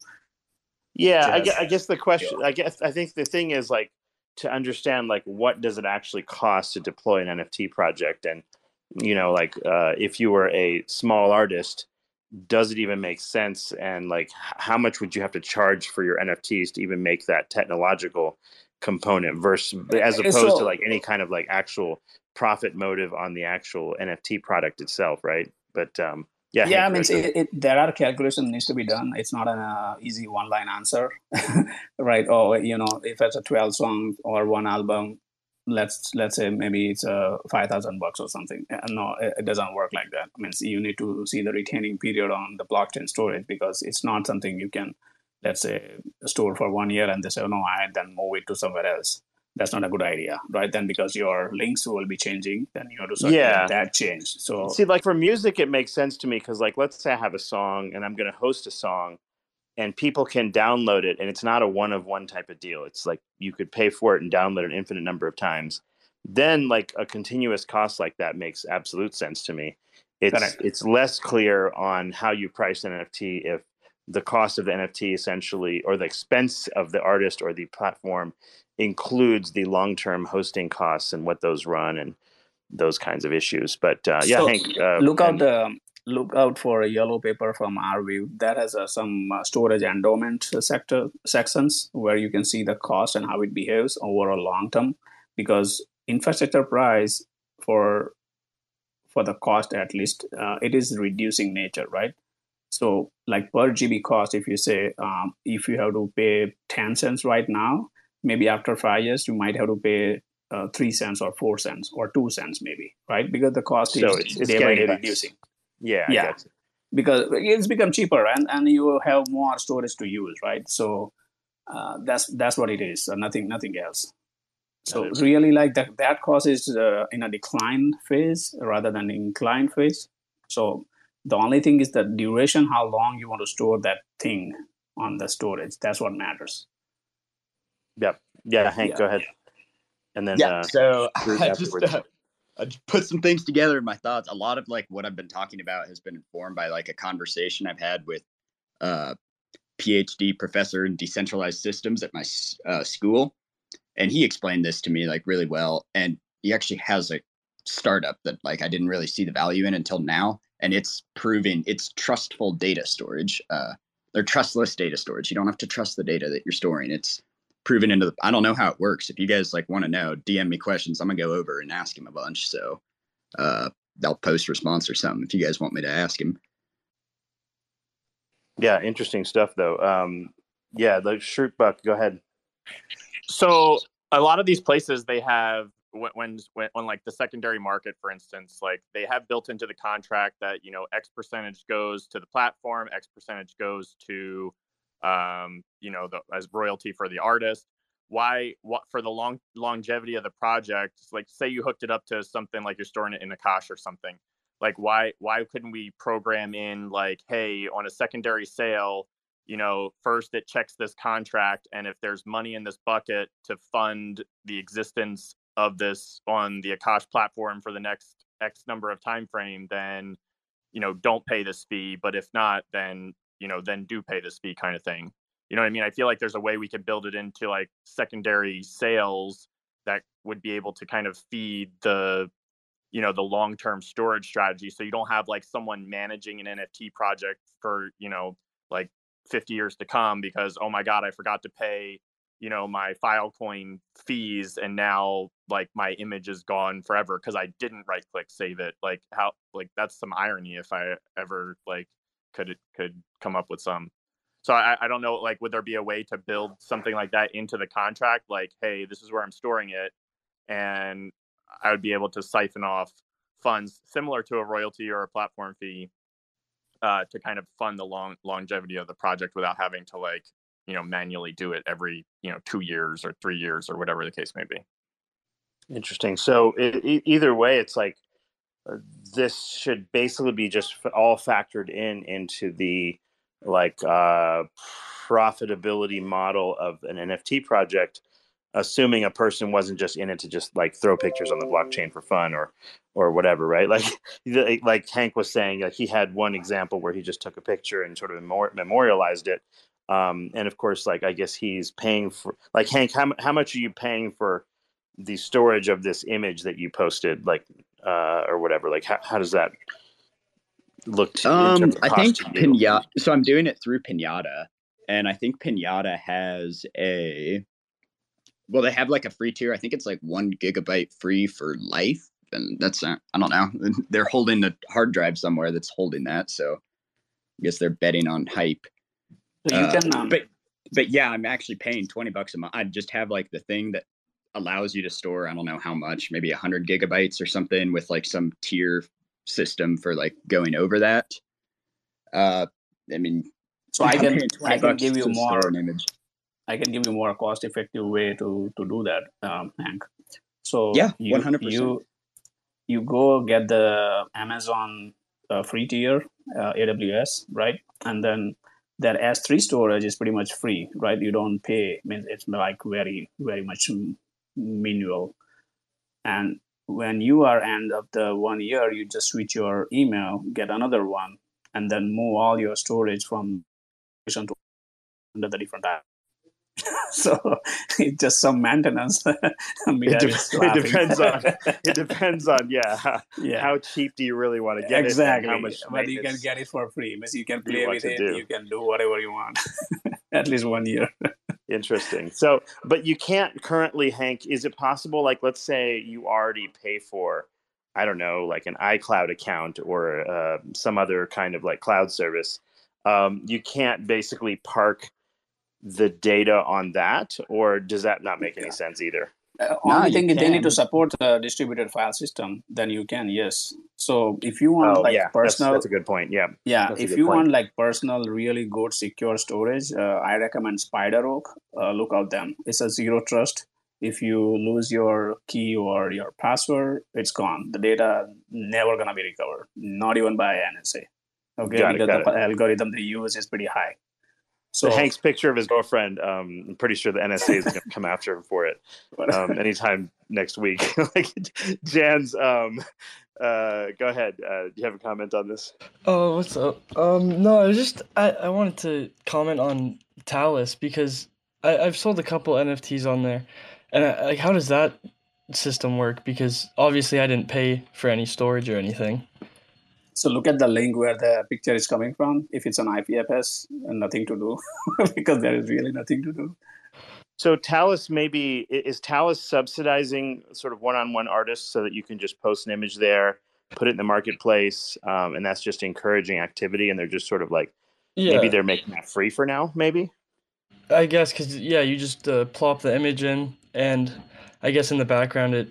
Yeah, I Just, guess, I guess the question, I guess, I think the thing is like to understand like what does it actually cost to deploy an N F T project, and you know, like uh, if you were a small artist, does it even make sense? And like, how much would you have to charge for your N F Ts to even make that technological component versus as opposed so, to like any kind of like actual profit motive on the actual N F T product itself, right? But um, yeah, yeah, I Hank, mean, it, it, there are calculations needs to be done. It's not an uh, easy one line answer, right? Or you know, if it's a twelve song or one album, let's let's say maybe it's a uh, five thousand bucks or something. No, it, it doesn't work like that. I mean, you need to see the retaining period on the blockchain storage because it's not something you can, let's say, store for one year and they say, oh, no, I then move it to somewhere else. That's not a good idea, right? Then because your links will be changing, then you have to circulate yeah. that change. So see, like for music, it makes sense to me because, like, let's say I have a song and I'm going to host a song, and people can download it, and it's not a one of one type of deal. It's like you could pay for it and download an infinite number of times. Then, like a continuous cost like that makes absolute sense to me. It's correct. It's less clear on how you price an N F T if the cost of the N F T essentially, or the expense of the artist or the platform, includes the long-term hosting costs and what those run and those kinds of issues. But uh, yeah, so Hank, uh, look out and, the look out for a yellow paper from Arweave that has uh, some uh, storage endowment sector sections where you can see the cost and how it behaves over a long term, because infrastructure price for for the cost at least uh, it is reducing nature, right? So like per G B cost, if you say um, if you have to pay ten cents right now, maybe after five years you might have to pay uh, three cents or four cents or two cents maybe, right? Because the cost so is it's, it's day by getting day less. reducing. Yeah, I Yeah, get it. because it's become cheaper and, and you have more storage to use, right? So uh, that's that's what it is, uh, nothing nothing else. So really, like that that cost is uh, in a decline phase rather than incline phase. So the only thing is the duration, how long you want to store that thing on the storage. That's what matters. Yep. Yeah, Hank, Yeah. go ahead. And then yeah, uh, so I just afterwards. uh, I just put some things together in my thoughts. A lot of like what I've been talking about has been informed by like a conversation I've had with uh PhD professor in decentralized systems at my uh, school, and he explained this to me like really well. And he actually has a startup that like I didn't really see the value in until now, and it's proving it's trustful data storage. Uh, they're trustless data storage. You don't have to trust the data that you're storing. It's proven into the, I don't know how it works. If you guys like want to know, D M me questions. I'm gonna go over and ask him a bunch. So uh, they'll post response or something if you guys want me to ask him. Yeah, interesting stuff though. Um, yeah, the Shrootbuck, go ahead. So a lot of these places, they have when, when on like the secondary market, for instance, like they have built into the contract that, you know, X percentage goes to the platform, X percentage goes to, um, you know, the, as royalty for the artist. Why, what for the long longevity of the project, like say you hooked it up to something like you're storing it in Akash or something, like why, why couldn't we program in like, hey, on a secondary sale, you know, first it checks this contract, and if there's money in this bucket to fund the existence of this on the Akash platform for the next X number of time frame, then, you know, don't pay this fee. But if not, then, you know, then do pay this fee kind of thing. You know what I mean? I feel like there's a way we could build it into like secondary sales that would be able to kind of feed the, you know, the long-term storage strategy. So you don't have like someone managing an N F T project for, you know, like fifty years to come because, oh my God, I forgot to pay, you know, my Filecoin fees. And now like my image is gone forever because I didn't right click save it. Like how, like that's some irony if I ever like could, could come up with some. So I, I don't know, like, would there be a way to build something like that into the contract? Like, hey, this is where I'm storing it. And I would be able to siphon off funds similar to a royalty or a platform fee uh, to kind of fund the long longevity of the project without having to like, you know, manually do it every, you know, two years or three years or whatever the case may be. Interesting. So it, e- either way, it's like uh, this should basically be just f- all factored in into the like uh, profitability model of an N F T project, assuming a person wasn't just in it to just like throw pictures on the blockchain for fun or or whatever, right? Like like Hank was saying, like he had one example where he just took a picture and sort of memor- memorialized it. Um, and of course, like I guess he's paying for, like Hank, how how much are you paying for the storage of this image that you posted, like uh, or whatever? Like how how does that look to, in Um, terms of I cost think to you? Pinata. So I'm doing it through Pinata, and I think Pinata has a. Well, they have like a free tier. I think it's like one gigabyte free for life, and that's uh, I don't know. They're holding a hard drive somewhere that's holding that, so I guess they're betting on hype. So you Uh, can, um, but but yeah, I'm actually paying twenty bucks a month. I just have like the thing that allows you to store, I don't know how much, maybe one hundred gigabytes or something with like some tier system for like going over that. Uh, I mean, so I I'm can paying twenty I can bucks give you to store more an image. I can give you more cost effective way to to do that, um, Hank. So Yeah, you one hundred percent. you you go get the Amazon uh, free tier, uh, A W S, right? And then that S three storage is pretty much free, right? You don't pay. I mean, it's like very very much manual. And when you are end of the one year, you just switch your email, get another one, and then move all your storage from to under the different app. So it's just some maintenance. It, Mihai de- is it laughing. depends on it depends on yeah how, Yeah, how cheap do you really want to get it and exactly. how much But you can maintenance get it for free. Means you can do you play want with to it. do. You can do whatever you want. At least one year. Interesting. So, but you can't currently, Hank, is it possible, like, let's say you already pay for, I don't know, like an iCloud account or uh, some other kind of like cloud service. Um, you can't basically park the data on that, or does that not make any sense either? Uh, Nah, only you thing is they need to can. support a distributed file system. Then you can, yes. So if you want Oh, like yeah, that's personal, that's a good point. Yeah, yeah, that's a if good you point. want like personal, really good secure storage, uh, I recommend SpiderOak. Uh, look out them. It's a zero trust. If you lose your key or your password, it's gone. The data never gonna be recovered, not even by N S A. Okay, Got it, because got the it. algorithm they use is pretty high. So So Hank's picture of his girlfriend, um, I'm pretty sure the N S A is going to come after him for it um, anytime next week. Like Jan's, um, uh, go ahead. Uh, do you have a comment on this? Oh, what's up? Um, no, I was just I, I wanted to comment on Talus because I, I've sold a couple N F Ts on there, and I, like how does that system work? Because obviously I didn't pay for any storage or anything. So look at the link where the picture is coming from. If it's an I P F S, nothing to do because there is really nothing to do. So Talus maybe is Talus subsidizing sort of one-on-one artists so that you can just post an image there, put it in the marketplace, um, and that's just encouraging activity. And they're just sort of like maybe Yeah, they're making that free for now. Maybe. I guess because yeah, you just uh, plop the image in, and I guess in the background it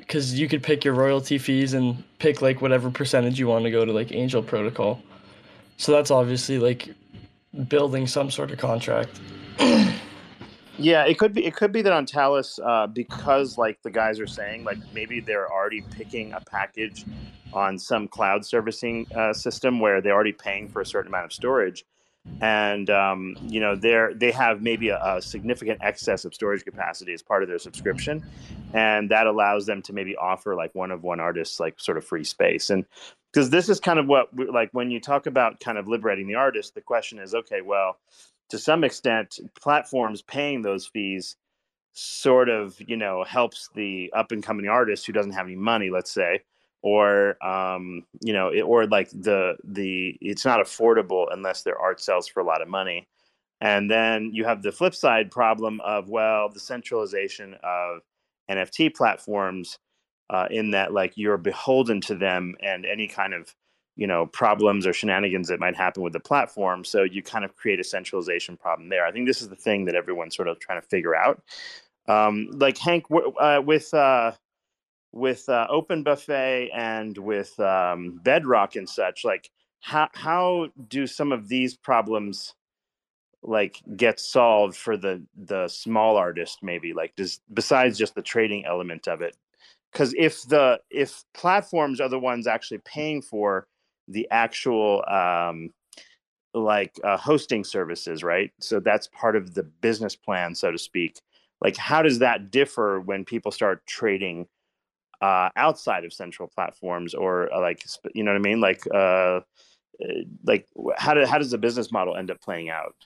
because you could pick your royalty fees and pick like whatever percentage you want to go to like Angel Protocol. So that's obviously like building some sort of contract. Yeah, it could be. It could be that on Talus, uh, because like the guys are saying, like maybe they're already picking a package on some cloud servicing uh, system where they're already paying for a certain amount of storage, and um, you know they're they have maybe a, a significant excess of storage capacity as part of their subscription, and that allows them to maybe offer like one of one artists like sort of free space. And because this is kind of what we, like when you talk about kind of liberating the artist, the question is, okay, well, to some extent, platforms paying those fees sort of, you know, helps the up and coming artist who doesn't have any money, let's say, or, um, you know, it, or like the, the, it's not affordable unless their art sells for a lot of money. And then you have the flip side problem of, well, the centralization of N F T platforms uh, in that like you're beholden to them and any kind of, you know, problems or shenanigans that might happen with the platform. So you kind of create a centralization problem there. I think this is the thing that everyone's sort of trying to figure out. Um, like Hank, uh, with uh, with uh, Open Buffet and with um, Bedrock and such, like how how do some of these problems like get solved for the the small artist? Maybe like does besides just the trading element of it, because if the if platforms are the ones actually paying for the actual um, like uh, hosting services, right? So that's part of the business plan, so to speak. Like, how does that differ when people start trading uh, outside of central platforms, or uh, like, you know what I mean? Like, uh, like how do, how does the business model end up playing out?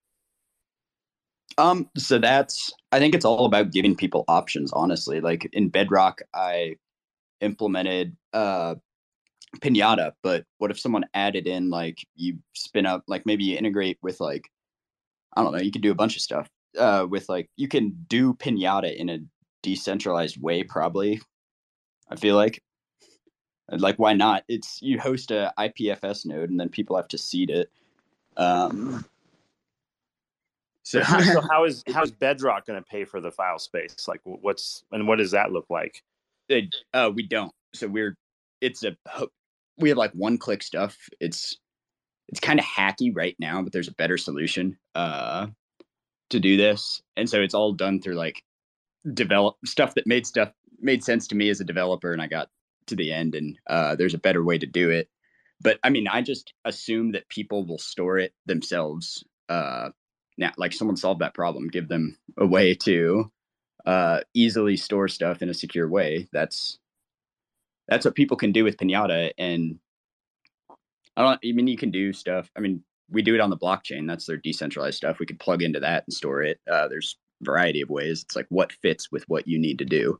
Um, so that's, I think it's all about giving people options, honestly. Like in Bedrock, I implemented uh, Pinata, but what if someone added in, like you spin up, like maybe you integrate with like, I don't know, you could do a bunch of stuff uh, with like, you can do Pinata in a decentralized way, probably. I feel like, like, why not? It's, you host a I P F S node and then people have to seed it. Um, So, how, so how is how is Bedrock going to pay for the file space? Like, what's and what does that look like? It, uh, we don't. So we're it's a we have like one click stuff. It's it's kind of hacky right now, but there's a better solution uh, to do this. And so it's all done through like develop stuff that made stuff made sense to me as a developer, and I got to the end, and uh, there's a better way to do it. But I mean, I just assume that people will store it themselves. Uh, Now, like someone solved that problem, give them a way to uh, easily store stuff in a secure way. That's that's what people can do with Pinata. And I don't. I mean, you can do stuff. I mean, we do it on the blockchain. That's their decentralized stuff. We could plug into that and store it. Uh, there's a variety of ways. It's like what fits with what you need to do.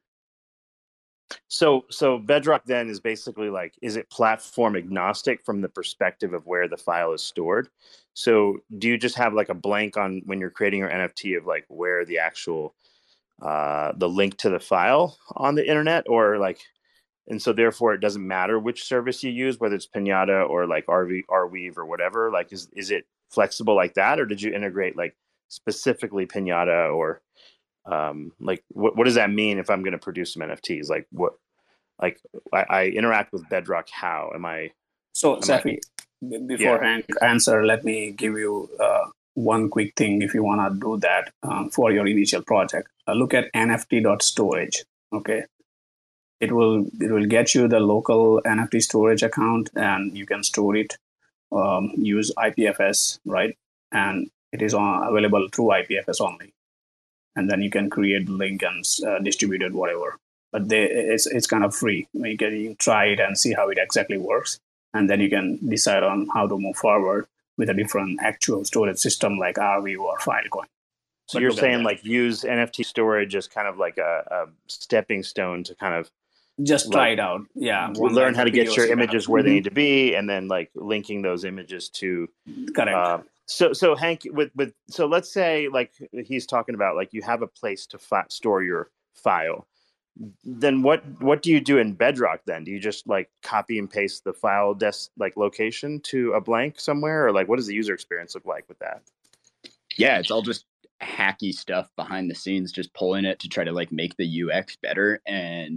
So, so Bedrock then is basically like, is it platform agnostic from the perspective of where the file is stored? So, do you just have like a blank on when you're creating your N F T of like where the actual uh, the link to the file on the internet, or like, and so therefore it doesn't matter which service you use, whether it's Pinata or like R V, Arweave or whatever. Like, is is it flexible like that, or did you integrate like specifically Pinata or um like what, what does that mean if I'm going to produce some N F Ts? Like what, like I, I interact with Bedrock, how am I? So am Safi, I, before yeah. Hank answer, let me give you uh, one quick thing if you want to do that um, for your initial project. Uh, look at N F T dot storage. Okay, it will it will get you the local N F T storage account, and you can store it. Um, use I P F S, right? And it is on, available through I P F S only. And then you can create the link and uh, distribute it, whatever. But they, it's it's kind of free. You can, you can try it and see how it exactly works, and then you can decide on how to move forward with a different actual storage system like Arweave or Filecoin. So But you're look at saying that. like use N F T storage as kind of like a, a stepping stone to kind of just like, try it out. Yeah, one learn like how to get your P O C kind images of. where Mm-hmm. they need to be, and then like linking those images to Correct. Uh, so so Hank, with with so let's say like he's talking about like you have a place to fi- store your file. Then what what do you do in Bedrock then? Do you just like copy and paste the file desk like location to a blank somewhere, or like what does the user experience look like with that? Yeah, it's all just hacky stuff behind the scenes, just pulling it to try to like make the U X better. And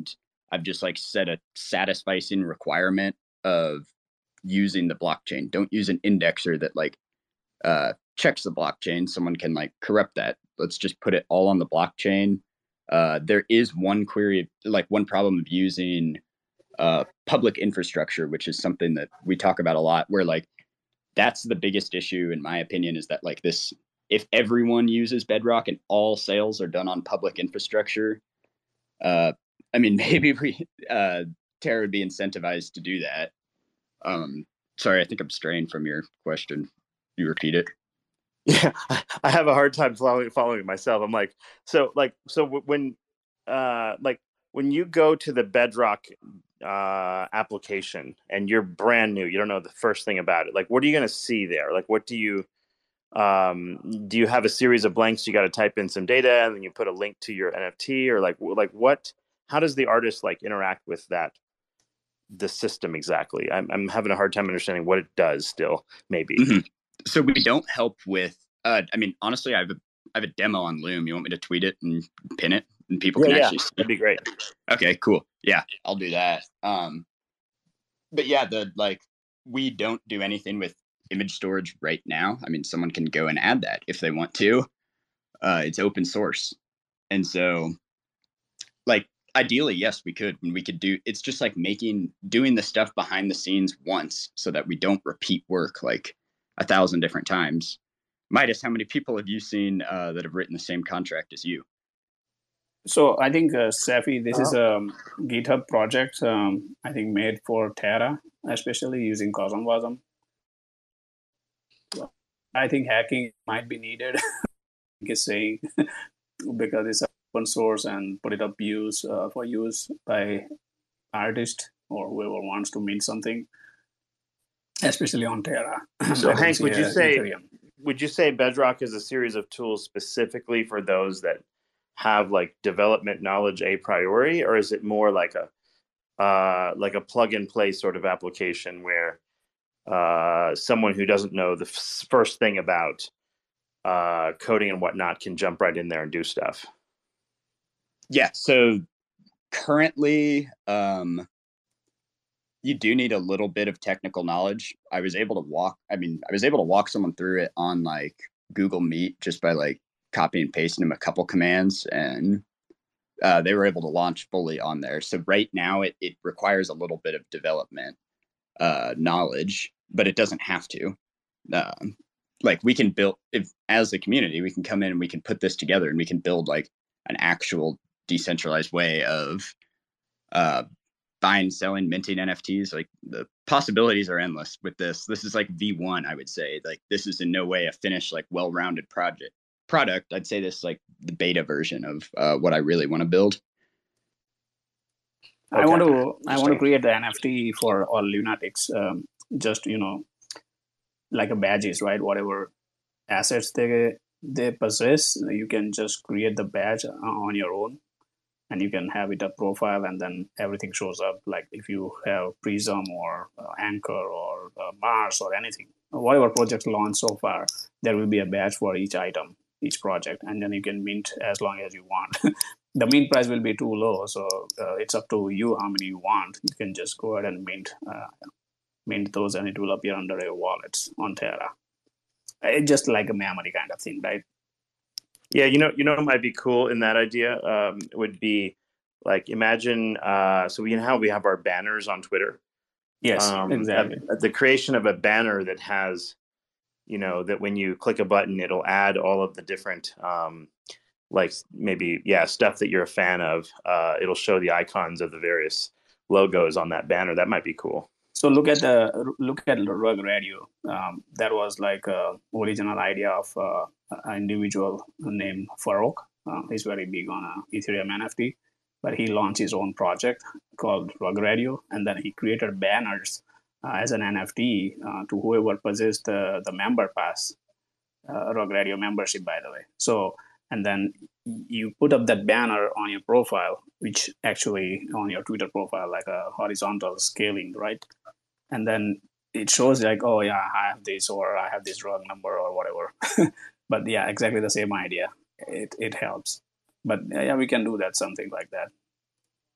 I've just like set a satisficing requirement of using the blockchain. Don't use an indexer that like uh, checks the blockchain. Someone can like corrupt that. Let's just put it all on the blockchain. Uh, there is one query, like one problem of using uh, public infrastructure, which is something that we talk about a lot, where like that's the biggest issue, in my opinion, is that like this, if everyone uses Bedrock and all sales are done on public infrastructure, uh, I mean, maybe we, uh, Terra would be incentivized to do that. Um, sorry, I think I'm straying from your question. You repeat it. Yeah, I have a hard time following following it myself. I'm like, so like, so when, uh, like when you go to the Bedrock uh, application and you're brand new, you don't know the first thing about it. Like, what are you going to see there? Like, what do you, um, do you have a series of blanks? You got to type in some data and then you put a link to your N F T, or like, like what? How does the artist like interact with that? The system exactly? I'm I'm having a hard time understanding what it does still, maybe. Mm-hmm. So we don't help with, uh, I mean, honestly, I have, a, I have a demo on Loom. You want me to tweet it and pin it and people yeah, can yeah, actually see it? That'd be great. Okay, cool. Yeah, I'll do that. Um, but yeah, the like, we don't do anything with image storage right now. I mean, someone can go and add that if they want to. Uh, it's open source. And so like, ideally, yes, we could. And we could do, it's just like making, doing the stuff behind the scenes once so that we don't repeat work like a thousand different times. Midas, how many people have you seen uh, that have written the same contract as you? So I think, uh, Safi, this uh-huh. is a GitHub project, um, I think made for Terra, especially using Cosm Wasm. I think hacking might be needed, is saying, because it's open source and put it up use uh, for use by artist or whoever wants to mint something, especially on Terra. So Hank, would you say Ethereum. would you say Bedrock is a series of tools specifically for those that have like development knowledge a priori, or is it more like a uh, like a plug and play sort of application where uh, someone who doesn't know the f- first thing about uh, coding and whatnot can jump right in there and do stuff? Yeah. So currently, um, you do need a little bit of technical knowledge. I was able to walk, I mean, I was able to walk someone through it on like Google Meet just by like copy and pasting them a couple commands, and uh, they were able to launch fully on there. So right now it, it requires a little bit of development uh, knowledge, but it doesn't have to. Uh, like we can build, if as a community, we can come in and we can put this together and we can build like an actual decentralized way of uh, buying, selling, minting N F Ts. Like the possibilities are endless with this. This is like V one, I would say. Like this is in no way a finished, like well-rounded project product. I'd say this is like the beta version of uh, what I really want to build. Okay. I want to I want to create the N F T for all lunatics. Um, just you know, like a badges, right? Whatever assets they they possess, you can just create the badge on your own. And you can have it a profile, and then everything shows up. Like if you have Prism or uh, Anchor or uh, Mars or anything, whatever projects launched so far, there will be a badge for each item, each project, and then you can mint as long as you want. The mint price will be too low, so uh, it's up to you how many you want. You can just go ahead and mint, uh, mint those, and it will appear under your wallets on Terra. It's just like a memory kind of thing, right? Yeah, you know, you know, what might be cool in that idea um, would be like imagine. Uh, so we how we have our banners on Twitter. Yes, um, exactly. Uh, the creation of a banner that has, you know, that when you click a button, it'll add all of the different, um, like maybe yeah, stuff that you're a fan of. Uh, it'll show the icons of the various logos on that banner. That might be cool. So look at the look at Rug Radio. Um, that was like a original idea of uh, an individual named Farouk. Uh, he's very big on uh, Ethereum N F T, but he launched his own project called Rug Radio, and then he created banners uh, as an N F T uh, to whoever possessed the the member pass, uh, Rug Radio membership, by the way. So and then you put up that banner on your profile, which actually on your Twitter profile, like a horizontal scaling, right? And then it shows like, oh yeah, I have this, or I have this rug number or whatever. But yeah, exactly the same idea. It it helps. But yeah, we can do that, something like that.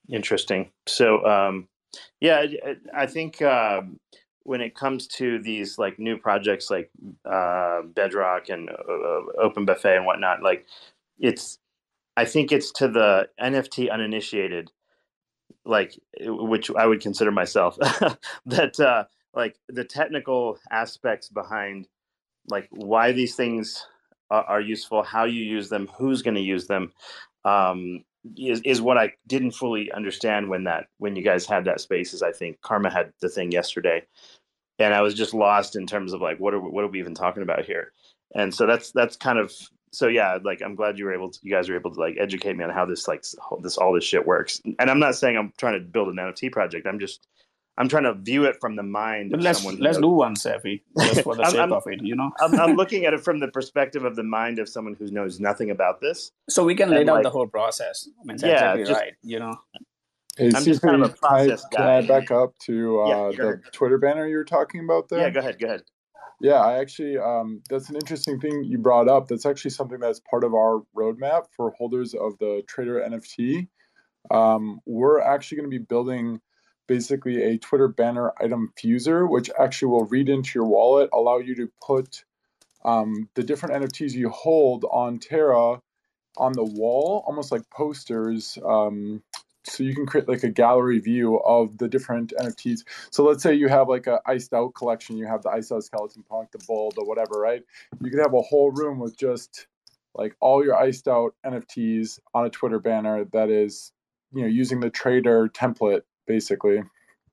Interesting. So, um, yeah, I, I think uh, when it comes to these like new projects like uh, Bedrock and uh, Open Buffet and whatnot, like it's, I think it's to the N F T uninitiated, like which I would consider myself, that uh, like the technical aspects behind like why these things are, are useful, how you use them, who's going to use them. Um, is is what I didn't fully understand when that when you guys had that Spaces. I think Karma had the thing yesterday, and I was just lost in terms of like what are what are we even talking about here? And so that's that's kind of so yeah. Like I'm glad you were able to you guys were able to like educate me on how this like this all this shit works. And I'm not saying I'm trying to build an N F T project. I'm just I'm trying to view it from the mind But of let's someone. Who let's knows. do one, Safi, just for the I'm, sake I'm, of it, you know. I'm, I'm looking at it from the perspective of the mind of someone who knows nothing about this. So we can lay And out like, the whole process. I mean, it's yeah, exactly just right, you know. Hey, I'm just kind of a C P, can I, process can I guy. back up to Yeah, uh, go the ahead. Twitter banner you were talking about there? Yeah, go ahead, go ahead. Yeah, I actually, um, that's an interesting thing you brought up. That's actually something that's part of our roadmap for holders of the Trader N F T. Um, we're actually going to be building basically a Twitter banner item fuser, which actually will read into your wallet, allow you to put um, the different N F Ts you hold on Terra on the wall, almost like posters. Um, so you can create like a gallery view of the different N F Ts. So let's say you have like a iced out collection, you have the iced out skeleton punk, the bull, the whatever, right? You could have a whole room with just like all your iced out N F Ts on a Twitter banner that is, you know, using the trader template basically.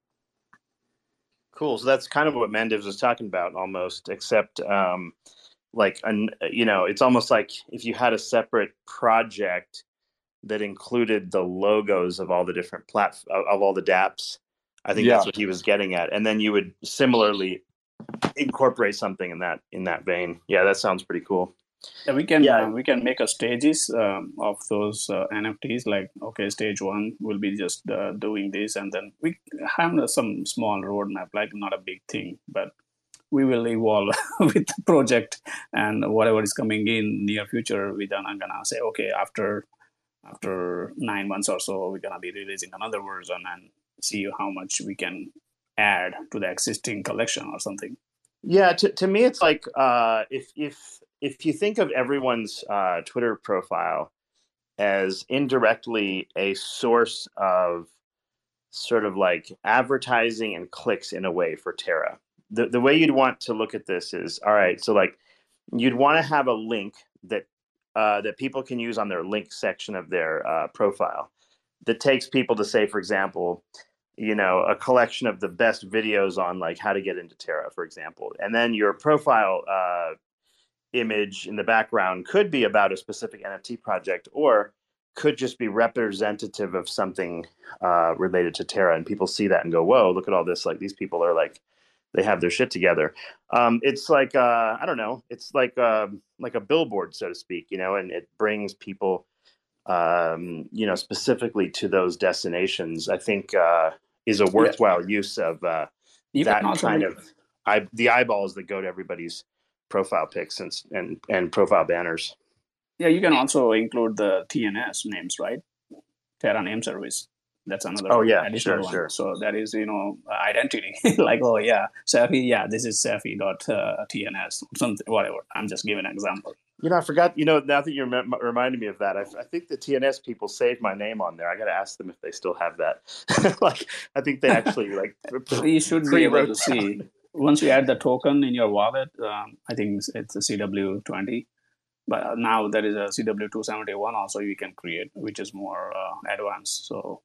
Cool. So that's kind of what Mandivs was talking about almost, except um, like, an, you know, it's almost like if you had a separate project that included the logos of all the different plat of all the dApps. I think Yeah. that's what he was getting at. And then you would similarly incorporate something in that in that vein. Yeah, that sounds pretty cool. Yeah, we can Yeah. uh, we can make a stages um, of those uh, N F Ts. Like, okay, stage one will be just uh, doing this, and then we have some small roadmap, like not a big thing, but we will evolve with the project, and whatever is coming in near future, we then I'm gonna say, okay, after after nine months or so, we're gonna be releasing another version and see how much we can add to the existing collection or something. Yeah, to to me, it's like uh, if if if you think of everyone's uh, Twitter profile as indirectly a source of sort of like advertising and clicks in a way for Terra, the the way you'd want to look at this is, all right, so like you'd want to have a link that uh, that people can use on their link section of their uh, profile that takes people to, say, for example, you know, a collection of the best videos on like how to get into Terra, for example. And then your profile uh, image in the background could be about a specific N F T project, or could just be representative of something uh, related to Terra. And people see that and go, whoa, look at all this. Like, these people are like, they have their shit together. Um, it's like, uh, I don't know, it's like, uh, like a billboard, so to speak, you know, and it brings people, um, you know, specifically to those destinations, I think uh, is a worthwhile yeah. use of uh, that kind of, I, the eyeballs that go to everybody's profile pics and, and, and profile banners. Yeah, you can also include the T N S names, right? Terra Name Service. That's another oh, yeah, additional sure, one. Sure. So that is, you know, identity. Like, oh, yeah, Safi, yeah, this is Safi dot uh, T N S, something, whatever. I'm just giving an example. You know, I forgot, you know, now that you rem- reminded me of that, I, I think the T N S people saved my name on there. I got to ask them if they still have that. Like, I think they actually, like, you should be able to see. Once you add the token in your wallet, um, I think it's a C W twenty. But now there is a C W two seventy-one also you can create, which is more uh, advanced. So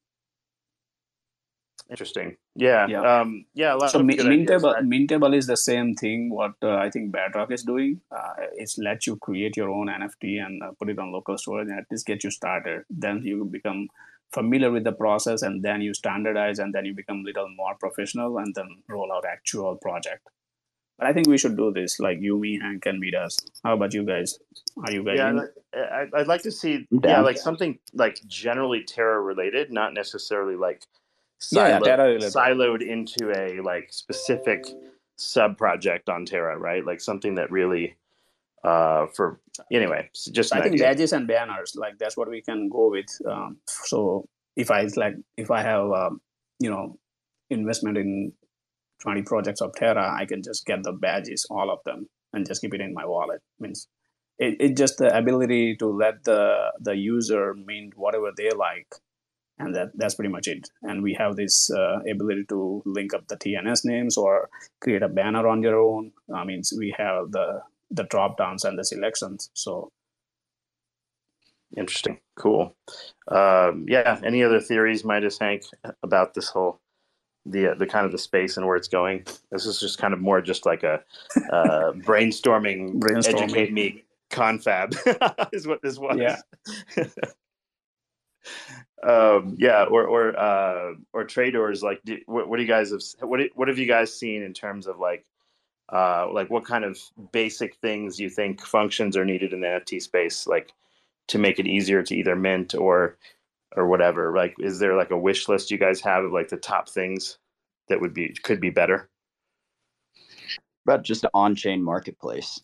interesting. Yeah. Yeah. Um, yeah. A lot so of Mi- good Mintable, ideas. Mintable is the same thing. What uh, I think Bedrock is doing, uh, it's let you create your own N F T and uh, put it on local storage, and at least get you started. Then you become familiar with the process, and then you standardize, and then you become a little more professional, and then roll out actual project. But I think we should do this, like you, me, Hank, and meet us. How about you guys? Are you guys? Yeah, in? I, I'd like to see, Damn. yeah, like something like generally Terra related, not necessarily like Yeah, yeah, siloed, Terra related. siloed into a like specific sub project on Terra, right? Like something that really, uh, for anyway, just I an think idea. badges and banners, like that's what we can go with. Um, so if I like if I have um, you know investment in twenty projects of Terra, I can just get the badges, all of them, and just keep it in my wallet. Means it, it just the ability to let the the user mint whatever they like, and that that's pretty much it. And we have this uh, ability to link up the T N S names or create a banner on your own. I mean, we have the the drop downs and the selections. So interesting, cool. Um, yeah. Any other theories, Midas, Hank, about this whole the the kind of the space and where it's going? This is just kind of more just like a uh, brainstorming, brainstorming, educate me confab is what this was. Yeah. um, yeah, or or uh, or traders. Like, do, what, what do you guys have? What what have you guys seen in terms of like, uh, like what kind of basic things you think functions are needed in the N F T space, like to make it easier to either mint or or whatever? Like, is there like a wish list you guys have of like the top things that would be could be better? About just an on-chain marketplace.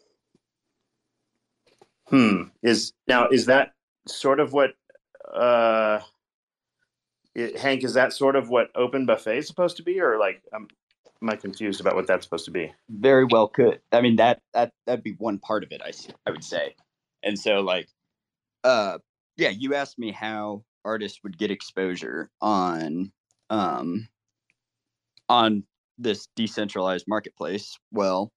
Hmm. Is now is that sort of what uh, it, Hank? Is that sort of what Open Buffet is supposed to be, or like, um, am I confused about what that's supposed to be? Very well could. I mean, that that that'd be one part of it. I I would say, and so like, uh, yeah, you asked me how artists would get exposure on um on this decentralized marketplace. Well,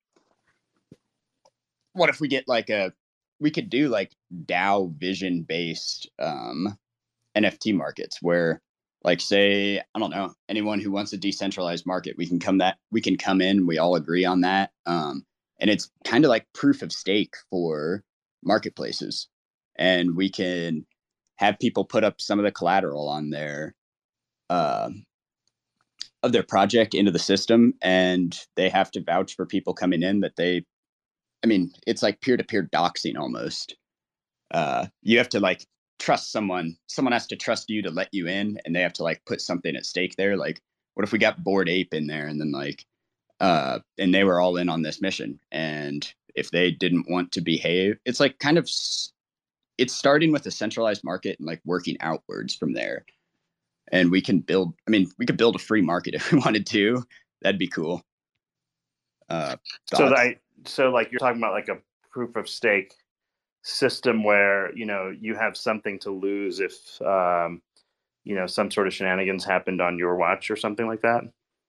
what if we get like a we could do like DAO vision based um N F T markets where, like, say, I don't know, anyone who wants a decentralized market, we can come that we can come in, we all agree on that. Um and it's kind of like proof of stake for marketplaces. And we can have people put up some of the collateral on their uh, of their project into the system, and they have to vouch for people coming in that they, I mean, it's like peer-to-peer doxing almost. Uh, you have to like trust someone, someone has to trust you to let you in, and they have to like put something at stake there. Like, what if we got Bored Ape in there and then like, uh, and they were all in on this mission, and if they didn't want to behave, it's like kind of, it's starting with a centralized market and like working outwards from there. And we can build, I mean, we could build a free market if we wanted to. That'd be cool. Uh, so that, so like you're talking about like a proof of stake system where, you know, you have something to lose if, um, you know, some sort of shenanigans happened on your watch or something like that.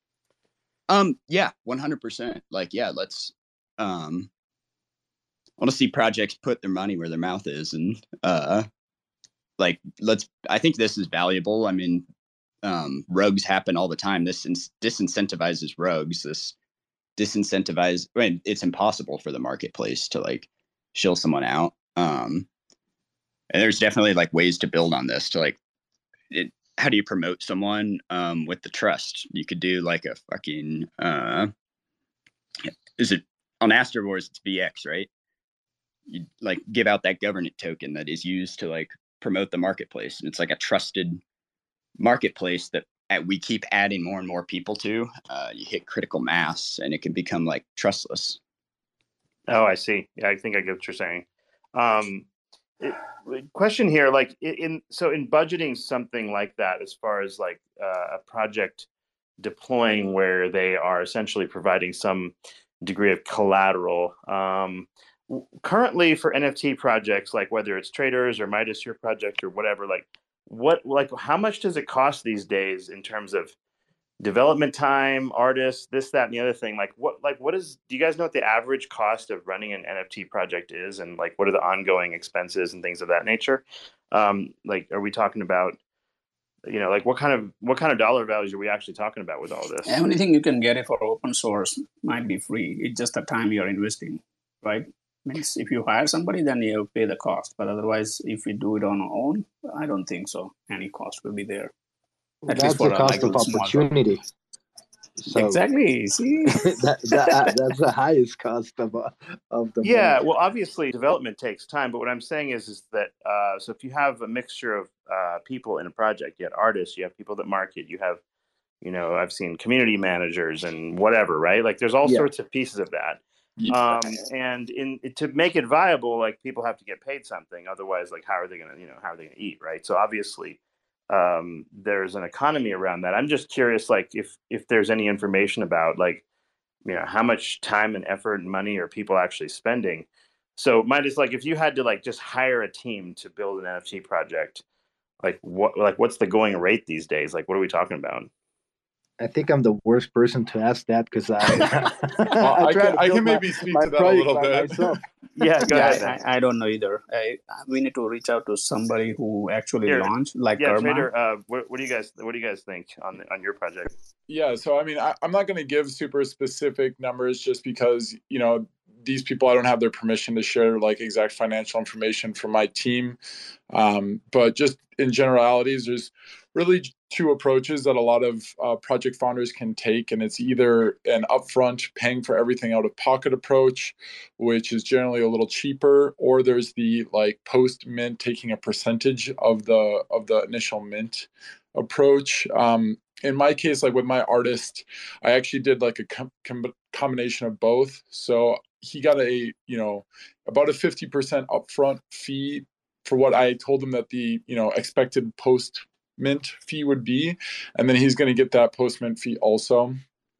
Um, yeah, one hundred percent. Like, yeah, let's, um, I want to see projects put their money where their mouth is. And, uh, like, let's, I think this is valuable. I mean, um, rogues happen all the time. This ins- disincentivizes rogues. This disincentivizes, I mean, it's impossible for the marketplace to like shill someone out. Um, and there's definitely like ways to build on this to like, it, how do you promote someone, um, with the trust? You could do like a fucking, uh, is it on Astro Wars? It's V X, right? You like give out that governance token that is used to like promote the marketplace, and it's like a trusted marketplace that we keep adding more and more people to. Uh, you hit critical mass, and it can become like trustless. Oh, I see. Yeah, I think I get what you're saying. Um, it, question here, like in so in budgeting something like that, as far as like uh, a project deploying where they are essentially providing some degree of collateral. Um, currently for N F T projects, like whether it's traders or Midas your project or whatever, like what, like how much does it cost these days in terms of development time, artists, this, that, and the other thing? Like what, like what is, do you guys know what the average cost of running an N F T project is? And like, what are the ongoing expenses and things of that nature? Um, like, are we talking about, you know, like what kind of, what kind of dollar values are we actually talking about with all this? Anything you can get it for open source might be free. It's just the time you're investing, right? Means if you hire somebody, then you pay the cost. But otherwise, if you do it on our own, I don't think so. Any cost will be there. At that's the cost of opportunity. So, exactly. See, that, that that's the highest cost of uh, of the. Yeah, money. Well, obviously, development takes time. But what I'm saying is, is that uh, so if you have a mixture of uh, people in a project, you have artists, you have people that market, you have, you know, I've seen community managers and whatever, right? Like, there's all yeah. sorts of pieces of that. Um, and in to make it viable, like people have to get paid something. Otherwise, like how are they going to, you know, how are they going to eat, right? So obviously, um, there's an economy around that. I'm just curious, like if if there's any information about like, you know, how much time and effort and money are people actually spending. So mine is like, if you had to like just hire a team to build an N F T project, like what like what's the going rate these days? Like what are we talking about? I think I'm the worst person to ask that because I Well, I I try can to I build can my, maybe speak my to that a project little by bit. myself. Yeah, go Yeah, ahead then. I, I, I don't know either. I, we need to reach out to somebody who actually Here, launched, like yeah, Kerman. Trader. Uh, what, what do you guys what do you guys think on on your project? Yeah, so I mean, I, I'm not going to give super specific numbers just because, you know, these people, I don't have their permission to share like exact financial information from my team. Um, but just in generalities, there's really two approaches that a lot of uh, project founders can take. And it's either an upfront paying for everything out of pocket approach, which is generally a little cheaper, or there's the like post mint taking a percentage of the of the initial mint approach. Um, in my case, like with my artist, I actually did like a com- com- combination of both. So he got a, you know, about a fifty percent upfront fee for what I told him that the, you know, expected post mint fee would be. And then he's going to get that post mint fee also.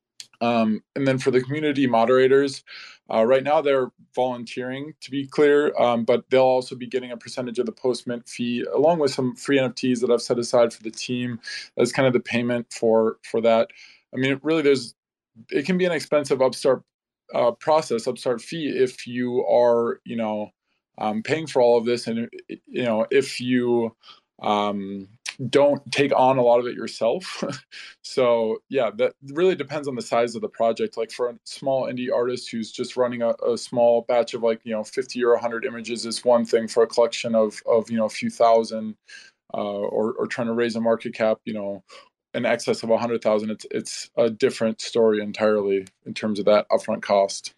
Um, and then for the community moderators, uh, right now they're volunteering, to be clear, um, but they'll also be getting a percentage of the post mint fee, along with some free N F Ts that I've set aside for the team as kind of the payment for for that. I mean, really, there's it can be an expensive upstart uh, process, upstart fee if you are, you know, um, paying for all of this, and you know, if you um, don't take on a lot of it yourself. So yeah, that really depends on the size of the project. Like for a small indie artist who's just running a, a small batch of like, you know, fifty or one hundred images is one thing. For a collection of, of you know, a few thousand, uh, or, or trying to raise a market cap, you know, in excess of one hundred thousand, it's it's a different story entirely in terms of that upfront cost.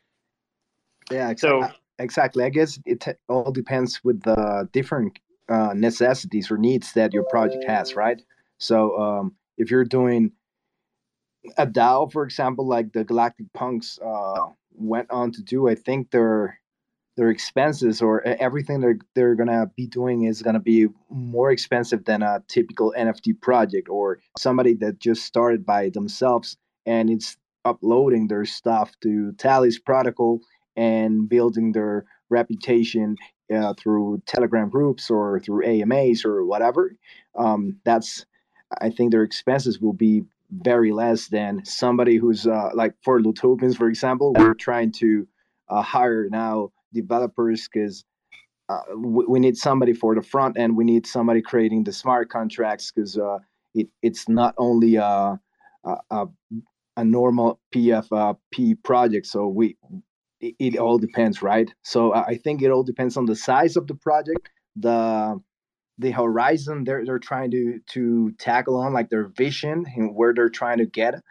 Yeah, So exa- exactly. I guess it t- all depends with the different uh, necessities or needs that your project has, right? So um, if you're doing a DAO, for example, like the Galactic Punks uh, went on to do, I think their their expenses or e- everything they're they're gonna be doing is gonna be more expensive than a typical N F T project or somebody that just started by themselves and it's uploading their stuff to Tally's protocol and building their reputation uh, through Telegram groups or through A M As or whatever. Um, that's I think their expenses will be very less than somebody who's uh, like for Lutopians, for example. We're trying to uh, hire now developers because uh, we, we need somebody for the front end. We need somebody creating the smart contracts because uh, it, it's not only a, a, a, a normal P F P project. So we it, it all depends, right? So I think it all depends on the size of the project, the the horizon they're they're trying to to tackle on, like their vision and where they're trying to get,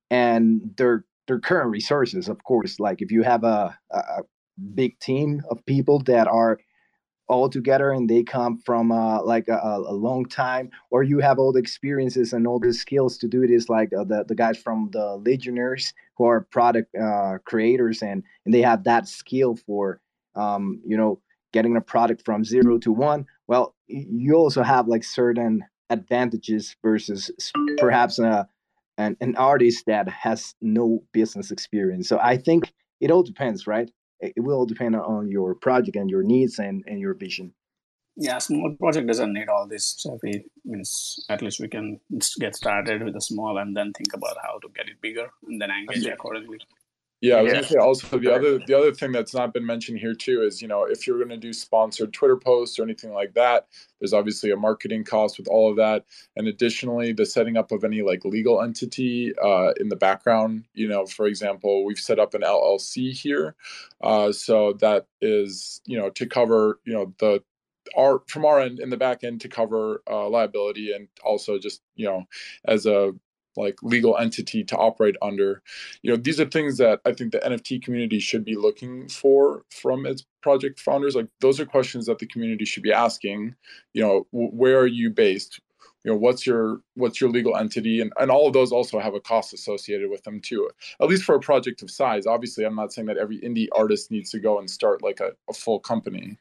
and their their current resources. Of course, like if you have a, a big team of people that are all together and they come from uh, like a, a long time, or you have all the experiences and all the skills to do this, like uh, the, the guys from the Legionnaires who are product uh, creators, and and they have that skill for um, you know getting a product from zero to one. Well, you also have like certain advantages versus perhaps a, an, an artist that has no business experience. So I think it all depends, right? It will depend on your project and your needs and, and your vision. Yeah, small project doesn't need all this. So we means at least we can get started with a small and then think about how to get it bigger and then engage accordingly. Yeah, I was Yeah. gonna say also the other the other thing that's not been mentioned here too is, you know, if you're gonna do sponsored Twitter posts or anything like that, there's obviously a marketing cost with all of that. And additionally, the setting up of any like legal entity uh, in the background, you know, for example, we've set up an L L C here. Uh, so that is, you know, to cover, you know, the our from our end in the back end to cover uh, liability, and also just, you know, as a like legal entity to operate under. You know, these are things that I think the N F T community should be looking for from its project founders. Like those are questions that the community should be asking. You know, w- where are you based? You know, what's your what's your legal entity? And and all of those also have a cost associated with them too. At least for a project of size. Obviously, I'm not saying that every indie artist needs to go and start like a, a full company.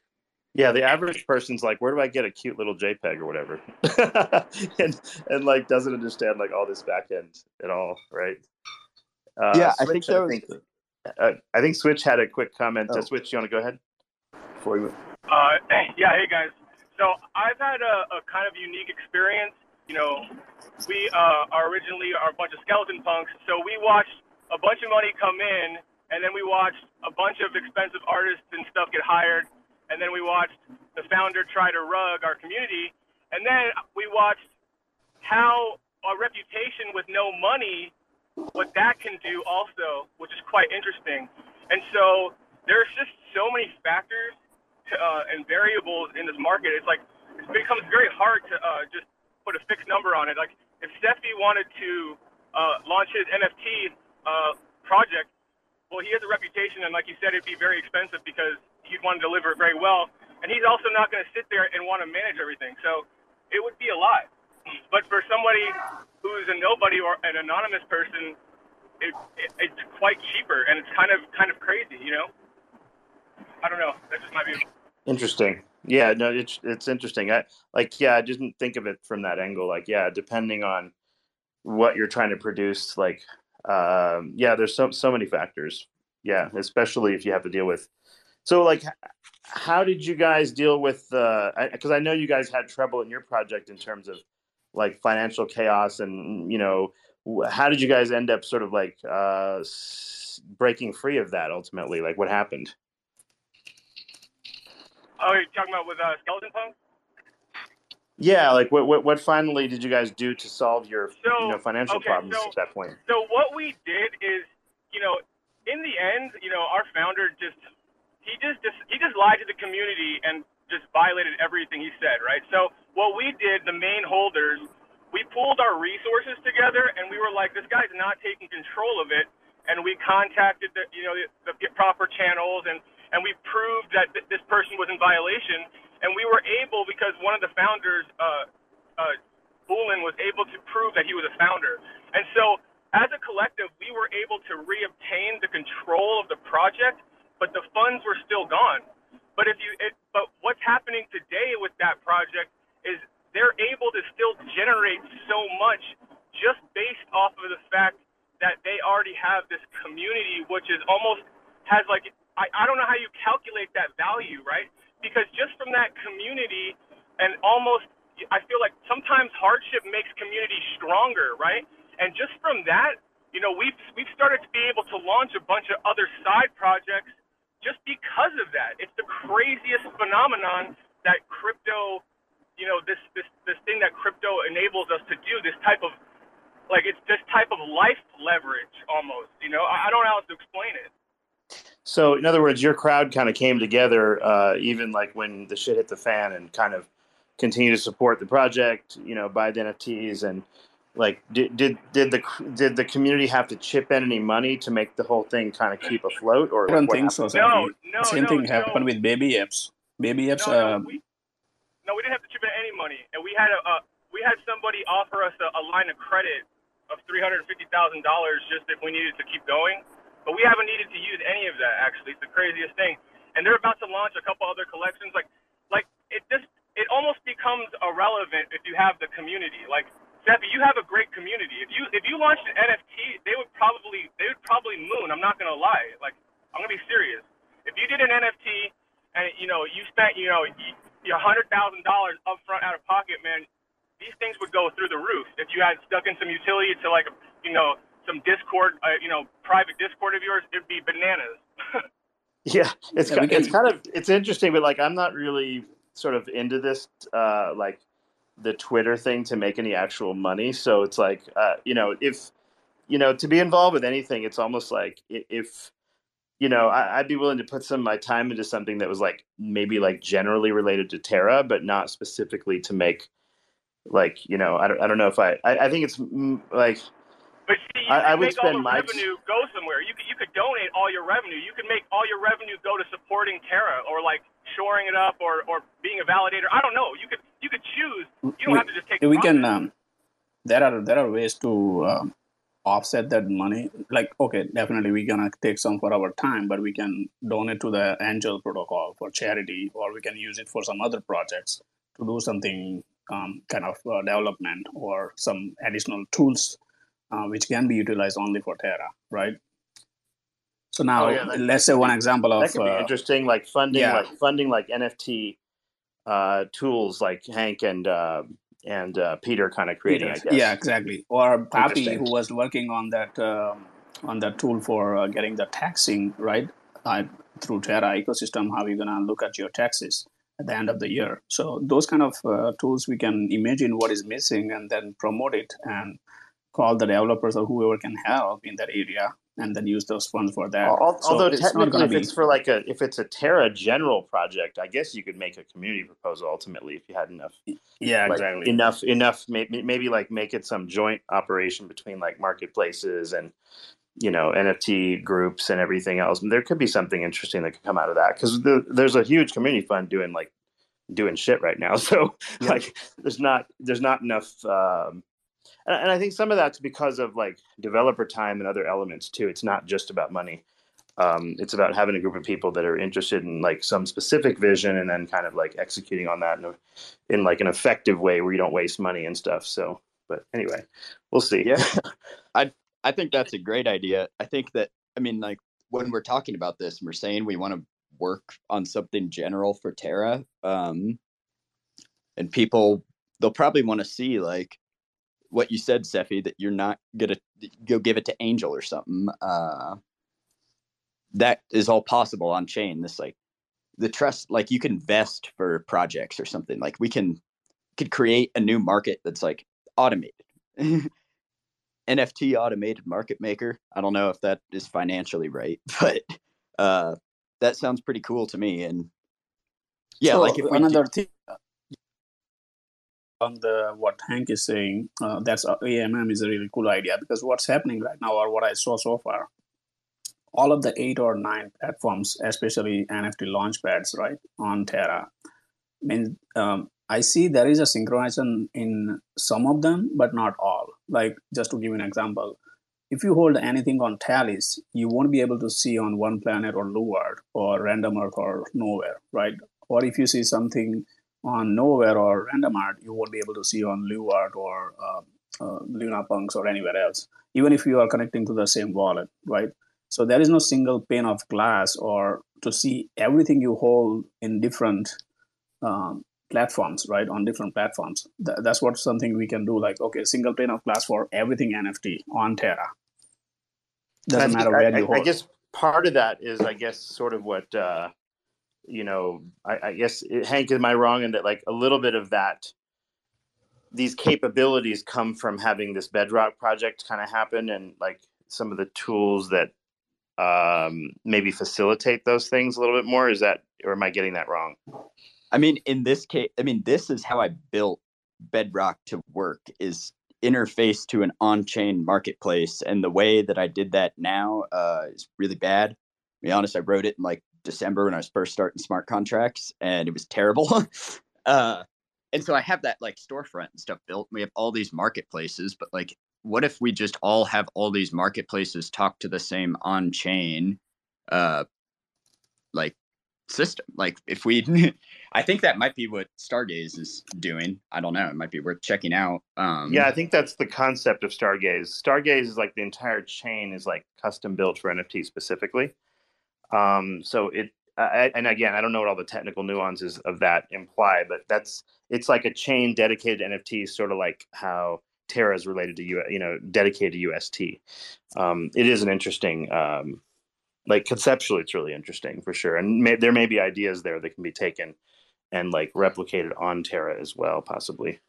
Yeah, the average person's like, where do I get a cute little JPEG or whatever, and and like doesn't understand like all this back end at all, right? Uh, Yeah, I Switch, think that I was. think, uh, I think Switch had a quick comment. Oh. Uh, Switch, you want to go ahead before we move? Uh, yeah, hey guys. So I've had a, a kind of unique experience. You know, we uh, are originally are a bunch of skeleton punks, so we watched a bunch of money come in, and then we watched a bunch of expensive artists and stuff get hired, and then we watched the founder try to rug our community, and then we watched how a reputation with no money, what that can do also, which is quite interesting. And so there's just so many factors to, uh, and variables in this market. It's like it becomes very hard to uh, just put a fixed number on it. Like if Steffi wanted to uh, launch his N F T uh, project, well, he has a reputation, and like you said, it'd be very expensive because he'd want to deliver it very well. And he's also not going to sit there and want to manage everything. So it would be a lot. But for somebody who's a nobody or an anonymous person, it, it, it's quite cheaper, and it's kind of kind of crazy, you know. I don't know. That's just my view. Interesting. Yeah, no, it's it's interesting. I like, yeah, I didn't think of it from that angle. Like, yeah, depending on what you're trying to produce, like, um, yeah, there's so so many factors. Yeah, especially if you have to deal with. So, like, how did you guys deal with? Because uh, I, I know you guys had trouble in your project in terms of like financial chaos, and you know, how did you guys end up sort of like uh, breaking free of that ultimately? Like, what happened? Oh, you're talking about with uh, Skeleton Punk? Yeah, like what, what what finally did you guys do to solve your so, you know financial okay, problems so, at that point? So what we did is, you know, in the end, you know, our founder just he just, just he just lied to the community and just violated everything he said, right? So what we did, the main holders, we pulled our resources together and we were like, this guy's not taking control of it, and we contacted the you know the, the proper channels and. And we proved that th- this person was in violation, and we were able, because one of the founders, uh, uh, Bulin, was able to prove that he was a founder. And so, as a collective, we were able to reobtain the control of the project, but the funds were still gone. But if you, it, but what's happening today with that project is they're able to still generate so much just based off of the fact that they already have this community, which is almost has like. I, I don't know how you calculate that value, right? Because just from that community and almost, I feel like sometimes hardship makes community stronger, right? And just from that, you know, we've, we've started to be able to launch a bunch of other side projects just because of that. It's the craziest phenomenon that crypto, you know, this, this, this thing that crypto enables us to do, this type of, like, it's this type of life leverage almost, you know? I, I don't know how else to explain it. So, in other words, your crowd kind of came together, uh, even like when the shit hit the fan, and kind of continue to support the project. You know, buy the N F Ts, and like, did did did the did the community have to chip in any money to make the whole thing kind of keep afloat, or I don't what think happened? so. No, no, Same no, thing so, happened with Baby Apps. Baby Apps. No, no, Uh, we, no, we didn't have to chip in any money, and we had a uh, we had somebody offer us a, a line of credit of three hundred fifty thousand dollars just if we needed to keep going. But we haven't needed to use any of that, actually. It's the craziest thing. And they're about to launch a couple other collections. Like, like it just it almost becomes irrelevant if you have the community. Like, Steffi, you have a great community. If you if you launched an N F T, they would probably they would probably moon. I'm not gonna lie. Like, I'm gonna be serious. If you did an N F T and you know you spent you know your hundred thousand dollars upfront out of pocket, man, these things would go through the roof. If you had stuck in some utility to like you know. some Discord, uh, you know, private Discord of yours, it'd be bananas. Yeah, it's Yeah, kind, we it's can- kind of it's interesting, but like I'm not really sort of into this uh, like the Twitter thing to make any actual money. So it's like uh, you know if you know to be involved with anything, it's almost like i- if you know I, I'd be willing to put some of my time into something that was like maybe like generally related to Terra, but not specifically to make like you know I don't I don't know if I I, I think it's mm, like. But see, you I, I could would make all spend the my revenue go somewhere. You could you could donate all your revenue. You could make all your revenue go to supporting Terra or like shoring it up or, or being a validator. I don't know. You could you could choose. You don't we, have to just take. we profit. can. Um, there are there are ways to um, offset that money. Like, okay, definitely we're gonna take some for our time, but we can donate to the Angel Protocol for charity, or we can use it for some other projects to do something um, kind of uh, development or some additional tools uh, which can be utilized only for Terra, right? So now, Oh, yeah, that- let's say one example of That could be uh, interesting, like funding, yeah. like funding, like N F T uh, tools, like Hank and uh, and uh, Peter kind of creating. I Peter. guess. Yeah, exactly. Or Papi, Interesting. who was working on that um on that tool for uh, getting the taxing right uh, through Terra ecosystem. How you're gonna look at your taxes at the end of the year? So those kind of uh, tools, we can imagine what is missing and then promote it and call the developers or whoever can help in that area, and then use those funds for that. Al- So Although it's not technically, gonna if be it's for like a if it's a Terra general project, I guess you could make a community proposal ultimately if you had enough. yeah like, exactly enough enough maybe, maybe like make it some joint operation between like marketplaces and you know N F T groups and everything else. And there could be something interesting that could come out of that, because the, there's a huge community fund doing like doing shit right now. So Yeah. like there's not there's not enough. Um, and, and I think some of that's because of like developer time and other elements too. It's not just about money. Um, it's about having a group of people that are interested in like some specific vision and then kind of like executing on that in, a, in like an effective way where you don't waste money and stuff. So, but anyway, we'll see. Yeah, I I think that's a great idea. I think that, I mean, like when we're talking about this and we're saying we want to work on something general for Terra, um, and people, they'll probably want to see like what you said, Sephi, that you're not gonna go give it to Angel or something. Uh, that is all possible on chain. This like the trust, like you can vest for projects or something. Like we can could create a new market that's like automated. N F T automated market maker. I don't know if that is financially right, but uh, that sounds pretty cool to me. And yeah, so like if we another do, thing on the what Hank is saying, uh, that's uh, A M M is a really cool idea, because what's happening right now, or what I saw so far, all of the eight or nine platforms, especially N F T launchpads, right, on Terra, I mean, um, I see there is a synchronization in some of them, but not all. Like, just to give you an example, if you hold anything on Tallies, you won't be able to see on One Planet or Luard or Random Earth or Nowhere, right? Or if you see something on Nowhere or Random Art, you won't be able to see on Luard or uh, uh, Luna Punks or anywhere else, even if you are connecting to the same wallet, right? So there is no single pane of glass or to see everything you hold in different um, platforms, right? On different platforms. Th- that's what something we can do. Like, okay, single pane of glass for everything N F T on Terra. Doesn't I think- matter where I, you I, hold. I guess part of that is, I guess, sort of what, uh, you know, I, I guess, it, Hank, am I wrong in that like a little bit of that, these capabilities come from having this Bedrock project kind of happen, and like some of the tools that um, maybe facilitate those things a little bit more? Is that, or am I getting that wrong? I mean, in this case, I mean, this is how I built Bedrock to work, is interface to an on-chain marketplace. And the way that I did that now uh, is really bad. To be honest, I wrote it in like December when I was first starting smart contracts, and it was terrible. uh, and so I have that like storefront and stuff built. We have all these marketplaces, but like, what if we just all have all these marketplaces talk to the same on-chain, uh, like system? Like if we, I think that might be what Stargaze is doing. I don't know. It might be worth checking out. Um, Yeah, I think that's the concept of Stargaze. Stargaze is like the entire chain is like custom built for N F T specifically. Um, so it, I, and again, I don't know what all the technical nuances of that imply, but that's, it's like a chain dedicated to N F Ts, sort of like how Terra is related to you, you know, dedicated to U S T. Um, it is an interesting, um, like conceptually, it's really interesting for sure. And may, there may be ideas there that can be taken and like replicated on Terra as well, possibly.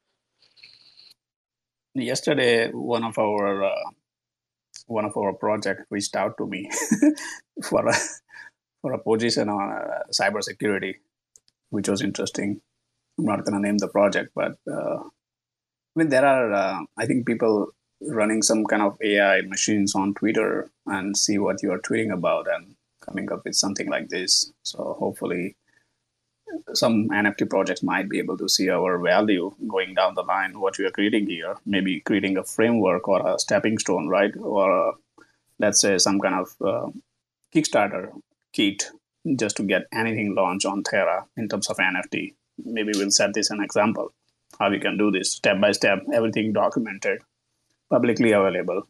Yesterday, one of our uh, one of our project reached out to me for a for a position on uh, cybersecurity, which was interesting. I'm not going to name the project, but uh, I mean, there are uh, I think people running some kind of A I machines on Twitter and see what you are tweeting about and coming up with something like this. So hopefully, some N F T projects might be able to see our value going down the line, what we are creating here, maybe creating a framework or a stepping stone, right? Or uh, let's say some kind of uh, Kickstarter kit just to get anything launched on Terra in terms of N F T. Maybe we'll set this an example, how we can do this step by step, everything documented, publicly available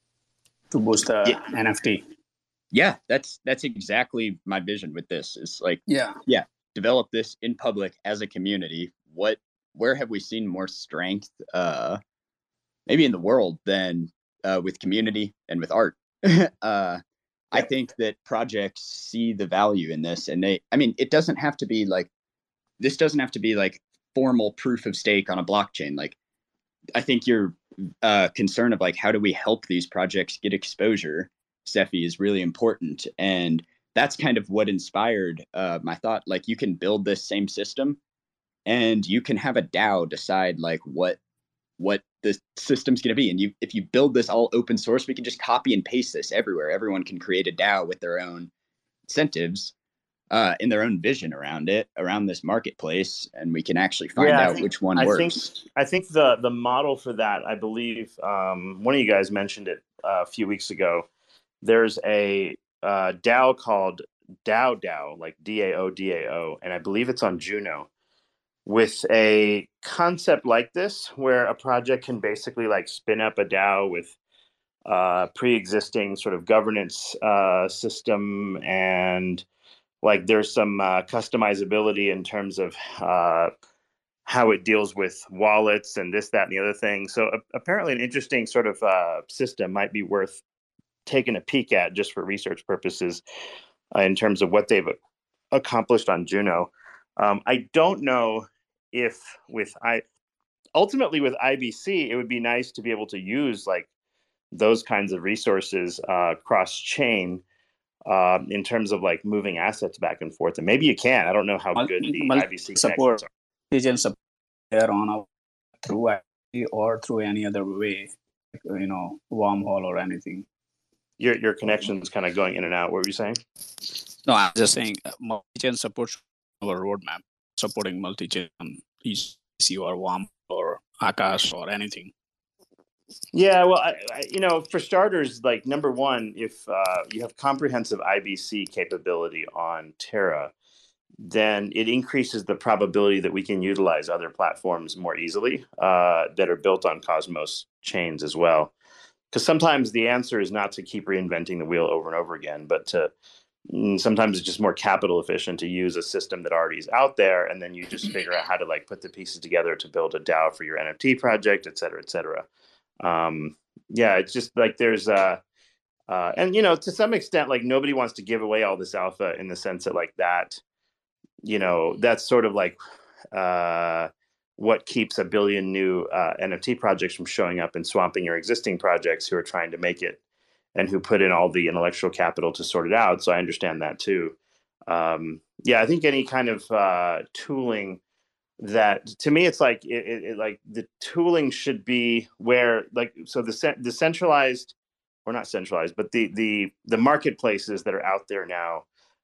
to boost the Yeah. N F T. Yeah, that's that's exactly my vision with this. Is like, Yeah. yeah, develop this in public as a community. What, where have we seen more strength, uh, maybe in the world than uh, with community and with art? uh, I think that projects see the value in this, and they, I mean, it doesn't have to be like, this doesn't have to be like formal proof of stake on a blockchain. Like, I think your uh, concern of like, how do we help these projects get exposure, Cephii, is really important. And that's kind of what inspired uh, my thought. Like, you can build this same system and you can have a DAO decide like what, what the system's going to be. And you, if you build this all open source, we can just copy and paste this everywhere. Everyone can create a DAO with their own incentives uh, and their own vision around it, around this marketplace. And we can actually find Yeah, I out think- which one I works. think I think the the model for that, I believe, um, one of you guys mentioned it uh, a few weeks ago. There's a uh, DAO called DAO DAO, like D A O D A O, and I believe it's on Juno, with a concept like this, where a project can basically like spin up a DAO with uh, pre-existing sort of governance uh, system, and like there's some uh, customizability in terms of uh, how it deals with wallets and this, that, and the other thing. So uh, apparently an interesting sort of uh, system might be worth taking a peek at just for research purposes uh, in terms of what they've accomplished on Juno. Um, I don't know if with I ultimately with I B C, it would be nice to be able to use like those kinds of resources uh, cross chain um, in terms of like moving assets back and forth. And maybe you can. I don't know how good the Multi- I B C support connections are. digital support there on a, through I P or through any other way, you know, wormhole or anything. Your your connection's kind of going in and out. What were you saying? No, I'm just saying uh, multi-chain support our roadmap, supporting multi-chain E C or WAM or Akash or anything. Yeah, well, I, I, you know, for starters, like number one, if uh, you have comprehensive I B C capability on Terra, then it increases the probability that we can utilize other platforms more easily uh, that are built on Cosmos chains as well. Because sometimes the answer is not to keep reinventing the wheel over and over again, but to mm, sometimes it's just more capital efficient to use a system that already is out there, and then you just figure out how to like put the pieces together to build a DAO for your N F T project, et cetera, et cetera. Um, yeah, it's just like there's uh, uh, and you know, to some extent, like nobody wants to give away all this alpha in the sense that like that, you know, that's sort of like uh, what keeps a billion new uh, N F T projects from showing up and swamping your existing projects who are trying to make it and who put in all the intellectual capital to sort it out. So I understand that too. Um, yeah, I think any kind of uh, tooling that, to me, it's like it, it, it like the tooling should be where like so the the centralized or not centralized, but the the the marketplaces that are out there now.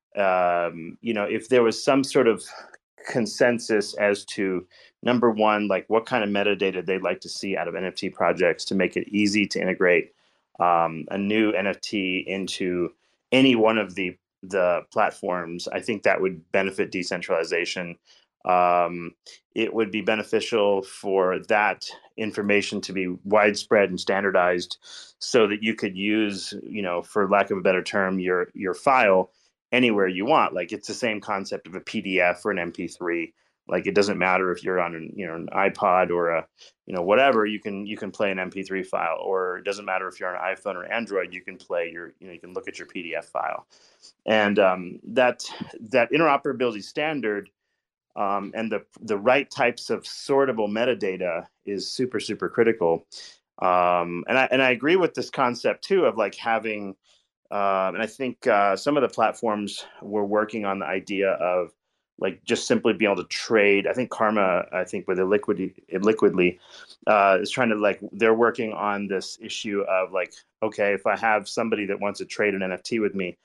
Um, you know, if there was some sort of consensus as to number one, like what kind of metadata they'd like to see out of N F T projects to make it easy to integrate um, a new N F T into any one of the the platforms, I think that would benefit decentralization. Um, it would be beneficial for that information to be widespread and standardized so that you could use, you know, for lack of a better term, your your file anywhere you want. Like it's the same concept of a P D F or an M P three. Like it doesn't matter if you're on an, you know, an iPod or a, you know, whatever, you can you can play an M P three file, or it doesn't matter if you're on an iPhone or Android, you can play your, you know, you can look at your P D F file. And um, that that interoperability standard um, and the the right types of sortable metadata is super, super critical. Um, and I and I agree with this concept too of like having Um, and I think uh, some of the platforms were working on the idea of like just simply being able to trade. I think Karma, I think with Illiquidly, Illiquidly uh, is trying to like, they're working on this issue of like, okay, if I have somebody that wants to trade an N F T with me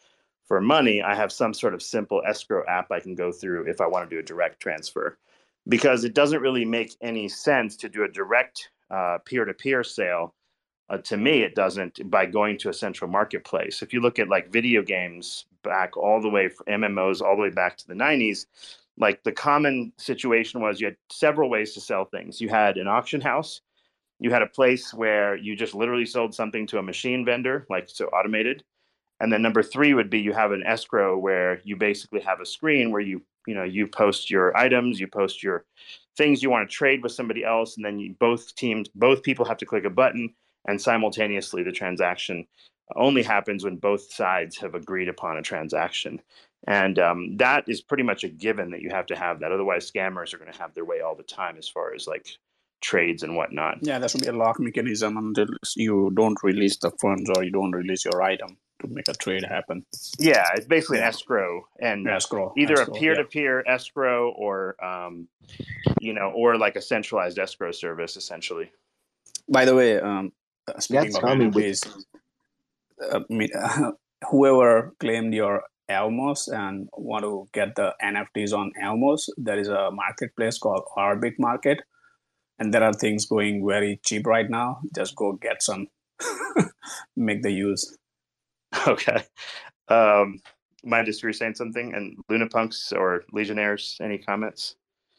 for money, I have some sort of simple escrow app I can go through if I want to do a direct transfer, because it doesn't really make any sense to do a direct uh, peer-to-peer sale. Uh, to me, it doesn't, by going to a central marketplace. If you look at like video games back all the way from M M Os all the way back to the nineties, like the common situation was you had several ways to sell things. You had an auction house. You had a place where you just literally sold something to a machine vendor, like so automated. And then number three would be you have an escrow where you basically have a screen where you, you know, you post your items, you post your things you want to trade with somebody else, and then you, both teams, both people have to click a button, and simultaneously the transaction only happens when both sides have agreed upon a transaction. And um, that is pretty much a given that you have to have that. Otherwise, scammers are going to have their way all the time as far as like trades and whatnot. Yeah, there should be a lock mechanism until you don't release the funds or you don't release your item to make a trade happen. Yeah, it's basically Yeah. an escrow, and Escrow, either escrow, a yeah. peer-to-peer escrow or, um, you know, or like a centralized escrow service, essentially. By the way, um, uh, speaking That's of coming N F Ts, uh, me- whoever claimed your Elmos and want to get the N F Ts on Elmos, there is a marketplace called Orbit Market, and there are things going very cheap right now. Just go get some, make the use. Okay. Um, Mindus, you were saying something, and Lunapunks or Legionnaires, any comments?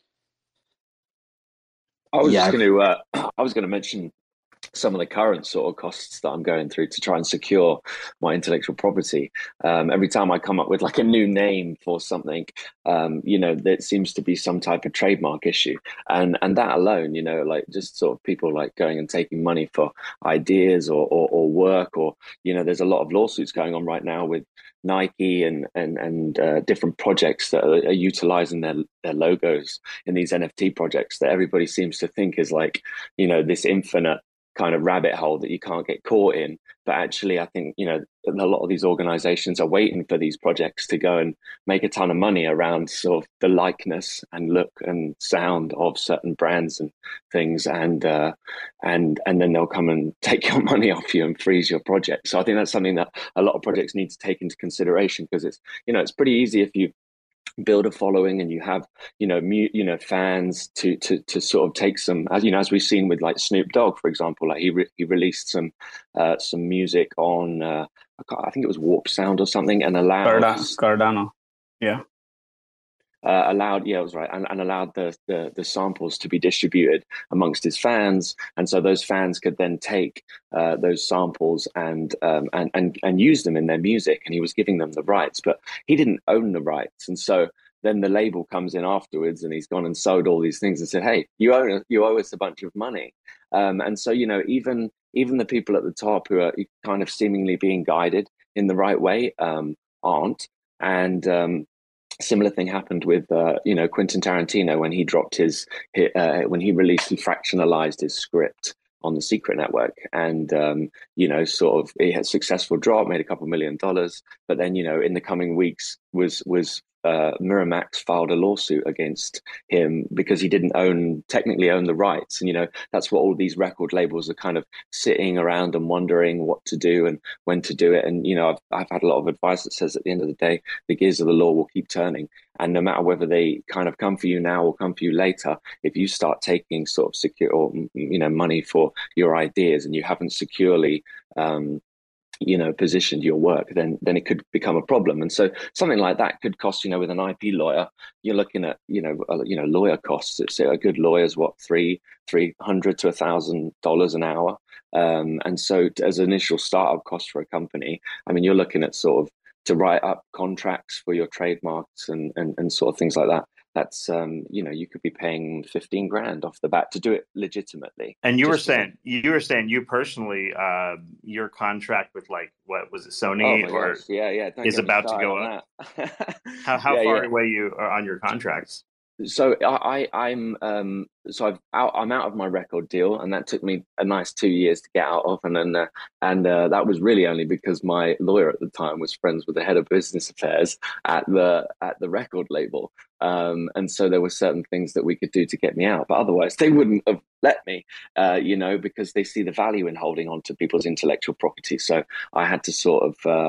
I was Yeah. just going to. Uh, I was going to mention some of the current sort of costs that I'm going through to try and secure my intellectual property. Um, every time I come up with like a new name for something, um, you know, there seems to be some type of trademark issue, and and that alone, you know, like just sort of people like going and taking money for ideas or or, or work, or you know, there's a lot of lawsuits going on right now with Nike and and and uh, different projects that are, are utilizing their their logos in these N F T projects that everybody seems to think is like, you know, this infinite kind of rabbit hole that you can't get caught in. But actually, I think, you know, a lot of these organizations are waiting for these projects to go and make a ton of money around sort of the likeness and look and sound of certain brands and things. And, uh, and, and then they'll come and take your money off you and freeze your project. So I think that's something that a lot of projects need to take into consideration, because it's, you know, it's pretty easy if you build a following and you have, you know, mu- you know, fans to to to sort of take some, as you know, as we've seen with like Snoop Dogg, for example, like he re- he released some uh, some music on uh, I, can't- I think it was Warp Sound or something, and allowed Cardano. Cardano. Yeah. uh, allowed, yeah, it was right, and, and allowed the, the the samples to be distributed amongst his fans, and so those fans could then take uh, those samples and um, and and and use them in their music, and he was giving them the rights, but he didn't own the rights, and so then the label comes in afterwards, and he's gone and sold all these things and said, "Hey, you owe us, you owe us a bunch of money," um, and so you know, even even the people at the top who are kind of seemingly being guided in the right way um, aren't, and um, similar thing happened with uh, you know, Quentin Tarantino when he dropped his, his uh, when he released and fractionalized his script on the Secret Network, and um, you know, sort of it had a successful drop, made a couple million dollars, but then you know, in the coming weeks was was uh, Miramax filed a lawsuit against him because he didn't own technically own the rights, and you know, that's what all these record labels are kind of sitting around and wondering what to do and when to do it. And you know, I've I've had a lot of advice that says at the end of the day, the gears of the law will keep turning, and no matter whether they kind of come for you now or come for you later, if you start taking sort of secure or you know, money for your ideas and you haven't securely um, you know, positioned your work, then then it could become a problem. And so something like that could cost, you know, with an I P lawyer, you're looking at, you know, uh, you know, lawyer costs. It's a good lawyer's what, three three hundred to a thousand dollars an hour. Um, and so as an initial startup cost for a company, I mean, you're looking at sort of to write up contracts for your trademarks and and, and sort of things like that. That's um, you know, you could be paying fifteen grand off the bat to do it legitimately. And you were Just, uh, saying, you were saying, you personally, uh, your contract with like, what was it, oh Sony, my or gosh, yeah, yeah, don't is get me about to started go on up? that. How how Yeah, far yeah. away you are on your contracts? So I, I I'm um so I've out I'm out of my record deal, and that took me a nice two years to get out of, and then uh, and uh, that was really only because my lawyer at the time was friends with the head of business affairs at the at the record label, um and so there were certain things that we could do to get me out, but otherwise they wouldn't have let me, uh you know, because they see the value in holding on to people's intellectual property. So I had to sort of uh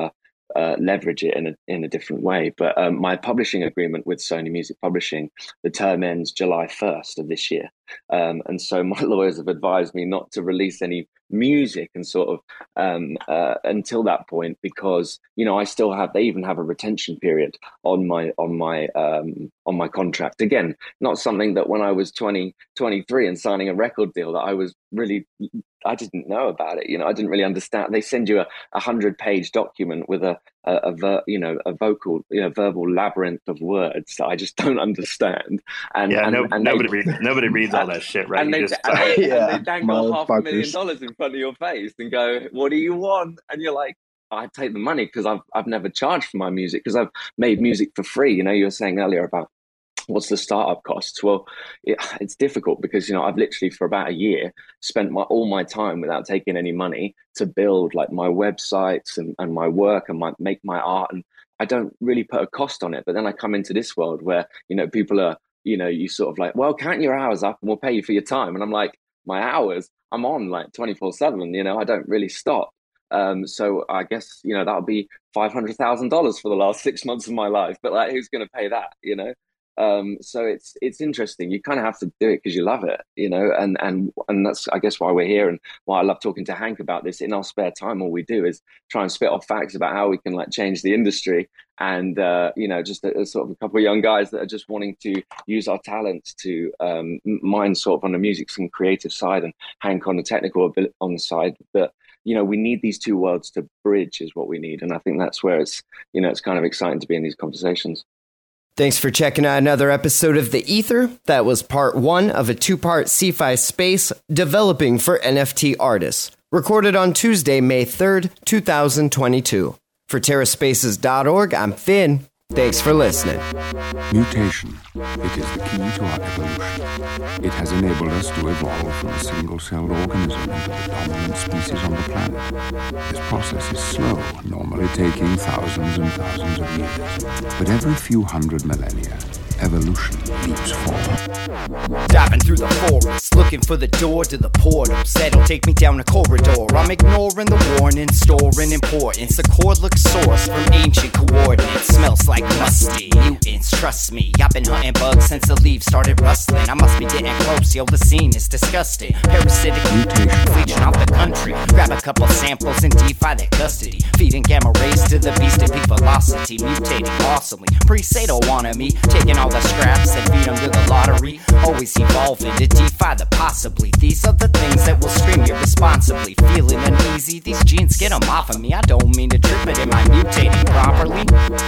uh, leverage it in a in a different way. But um, my publishing agreement with Sony Music Publishing, the term ends July first of this year, um, and so my lawyers have advised me not to release any music and sort of um, uh, until that point, because you know I still have they even have a retention period on my on my um, on my contract. Again, not something that when I was twenty, twenty-three and signing a record deal that I was really I didn't know about it. You know, I didn't really understand. They send you a, a hundred page document with a, a, a ver, you know, a vocal, you know, verbal labyrinth of words that I just don't understand. And yeah, and, no, and nobody they, reads, nobody reads all that shit, right? And You they, just, and they, yeah, and they dangle half a million motherfuckers. dollars in front of your face and go, "What do you want?" And you're like, "I take the money because I've I've never charged for my music because I've made music for free." You know, you were saying earlier about what's the startup costs? Well, it, it's difficult because, you know, I've literally for about a year spent my all my time without taking any money to build like my websites and, and my work and my make my art. And I don't really put a cost on it. But then I come into this world where, you know, people are, you know, you sort of like, well, count your hours up and we'll pay you for your time. And I'm like, my hours, I'm on like twenty-four seven, you know, I don't really stop. Um, so I guess, you know, that'll be five hundred thousand dollars for the last six months of my life. But like, who's going to pay that, you know? Um, so it's it's interesting. You kind of have to do it because you love it, you know, and and and that's I guess why we're here and why I love talking to Hank about this. In our spare time, all we do is try and spit off facts about how we can like change the industry, and uh, you know, just a, a sort of a couple of young guys that are just wanting to use our talents to um, mine sort of on the music and creative side, and Hank on the technical ability on the side, but. You know, we need these two worlds to bridge is what we need. And I think that's where it's, you know, it's kind of exciting to be in these conversations. Thanks for checking out another episode of The Ether. That was part one of a two-part Sci-Fi Space developing for N F T artists. Recorded on Tuesday, May third, two thousand twenty-two. For TerraSpaces dot org, I'm Finn. Thanks for listening. Mutation. It is the key to our evolution. It has enabled us to evolve from a single-celled organism into the dominant species on the planet. This process is slow, normally taking thousands and thousands of years. But every few hundred millennia, evolution leaps forward. Diving through the forest, looking for the door to the portals that'll take me down a corridor. I'm ignoring the warning, storing importance. The core looks sourced from ancient coordinates. Smells like musty mutants, trust me. I've been hunting bugs since the leaves started rustling. I must be getting close, yo, the scene is disgusting. Parasitic mutations leeching off the country. Grab a couple samples and defy their custody. Feeding gamma rays to the beast at peak velocity. Mutating awesomely, pre-say don't wanna me. Taking all the scraps and feed them to the lottery. Always evolving to defy the possibly. These are the things that will scream irresponsibly. Feeling uneasy, these genes get them off of me. I don't mean to trip it, am I mutating properly?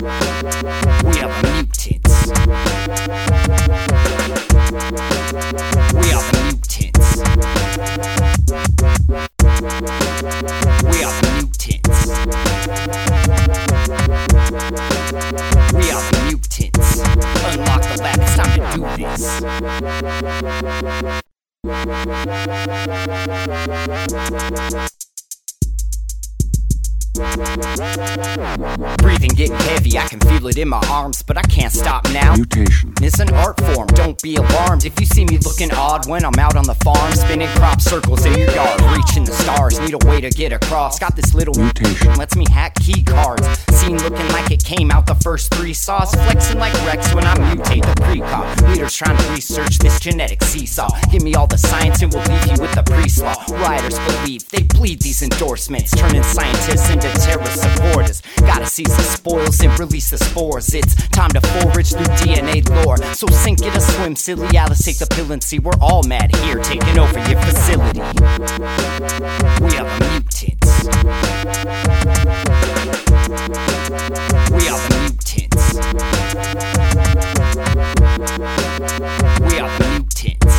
We are the mutants. We are the mutants. We are the mutants. We are the mutants. Unlock the lab, it's time to do this. Breathing getting heavy, I can feel it in my arms, but I can't stop now. Mutation. It's an art form, don't be alarmed if you see me looking odd when I'm out on the farm, spinning crop circles in your yard, reaching the stars, need a way to get across. Got this little mutation, lets me hack key cards. Scene looking like it came out the first three saws, flexing like Rex when I mutate the precog. Leaders trying to research this genetic seesaw. Give me all the science and we'll leave you with the pre-slaw. Rioters believe they bleed these endorsements, turning scientists into terrorist supporters. Gotta seize the spoils and release the spores. It's time to forage through D N A lore. So sink it or swim, silly Alice, take the pill and see we're all mad here, taking over your facility. We are the mutants. We are the mutants. We are the mutants.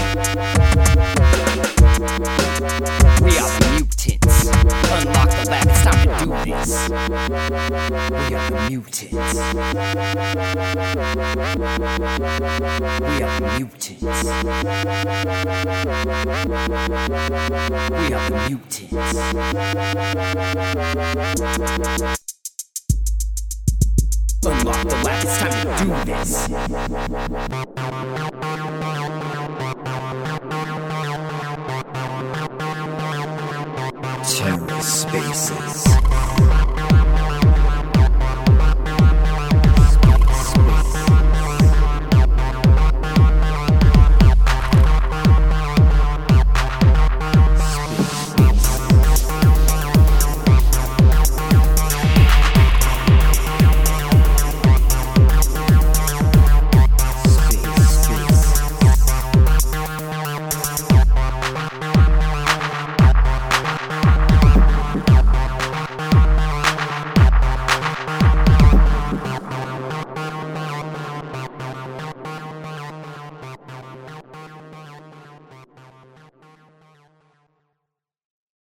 We are the mutants. Unlock the lab, it's time to do this. We are the mutants. We are the mutants. We are the mutants. Unlock the lab, it's time to do this. TerraSpaces.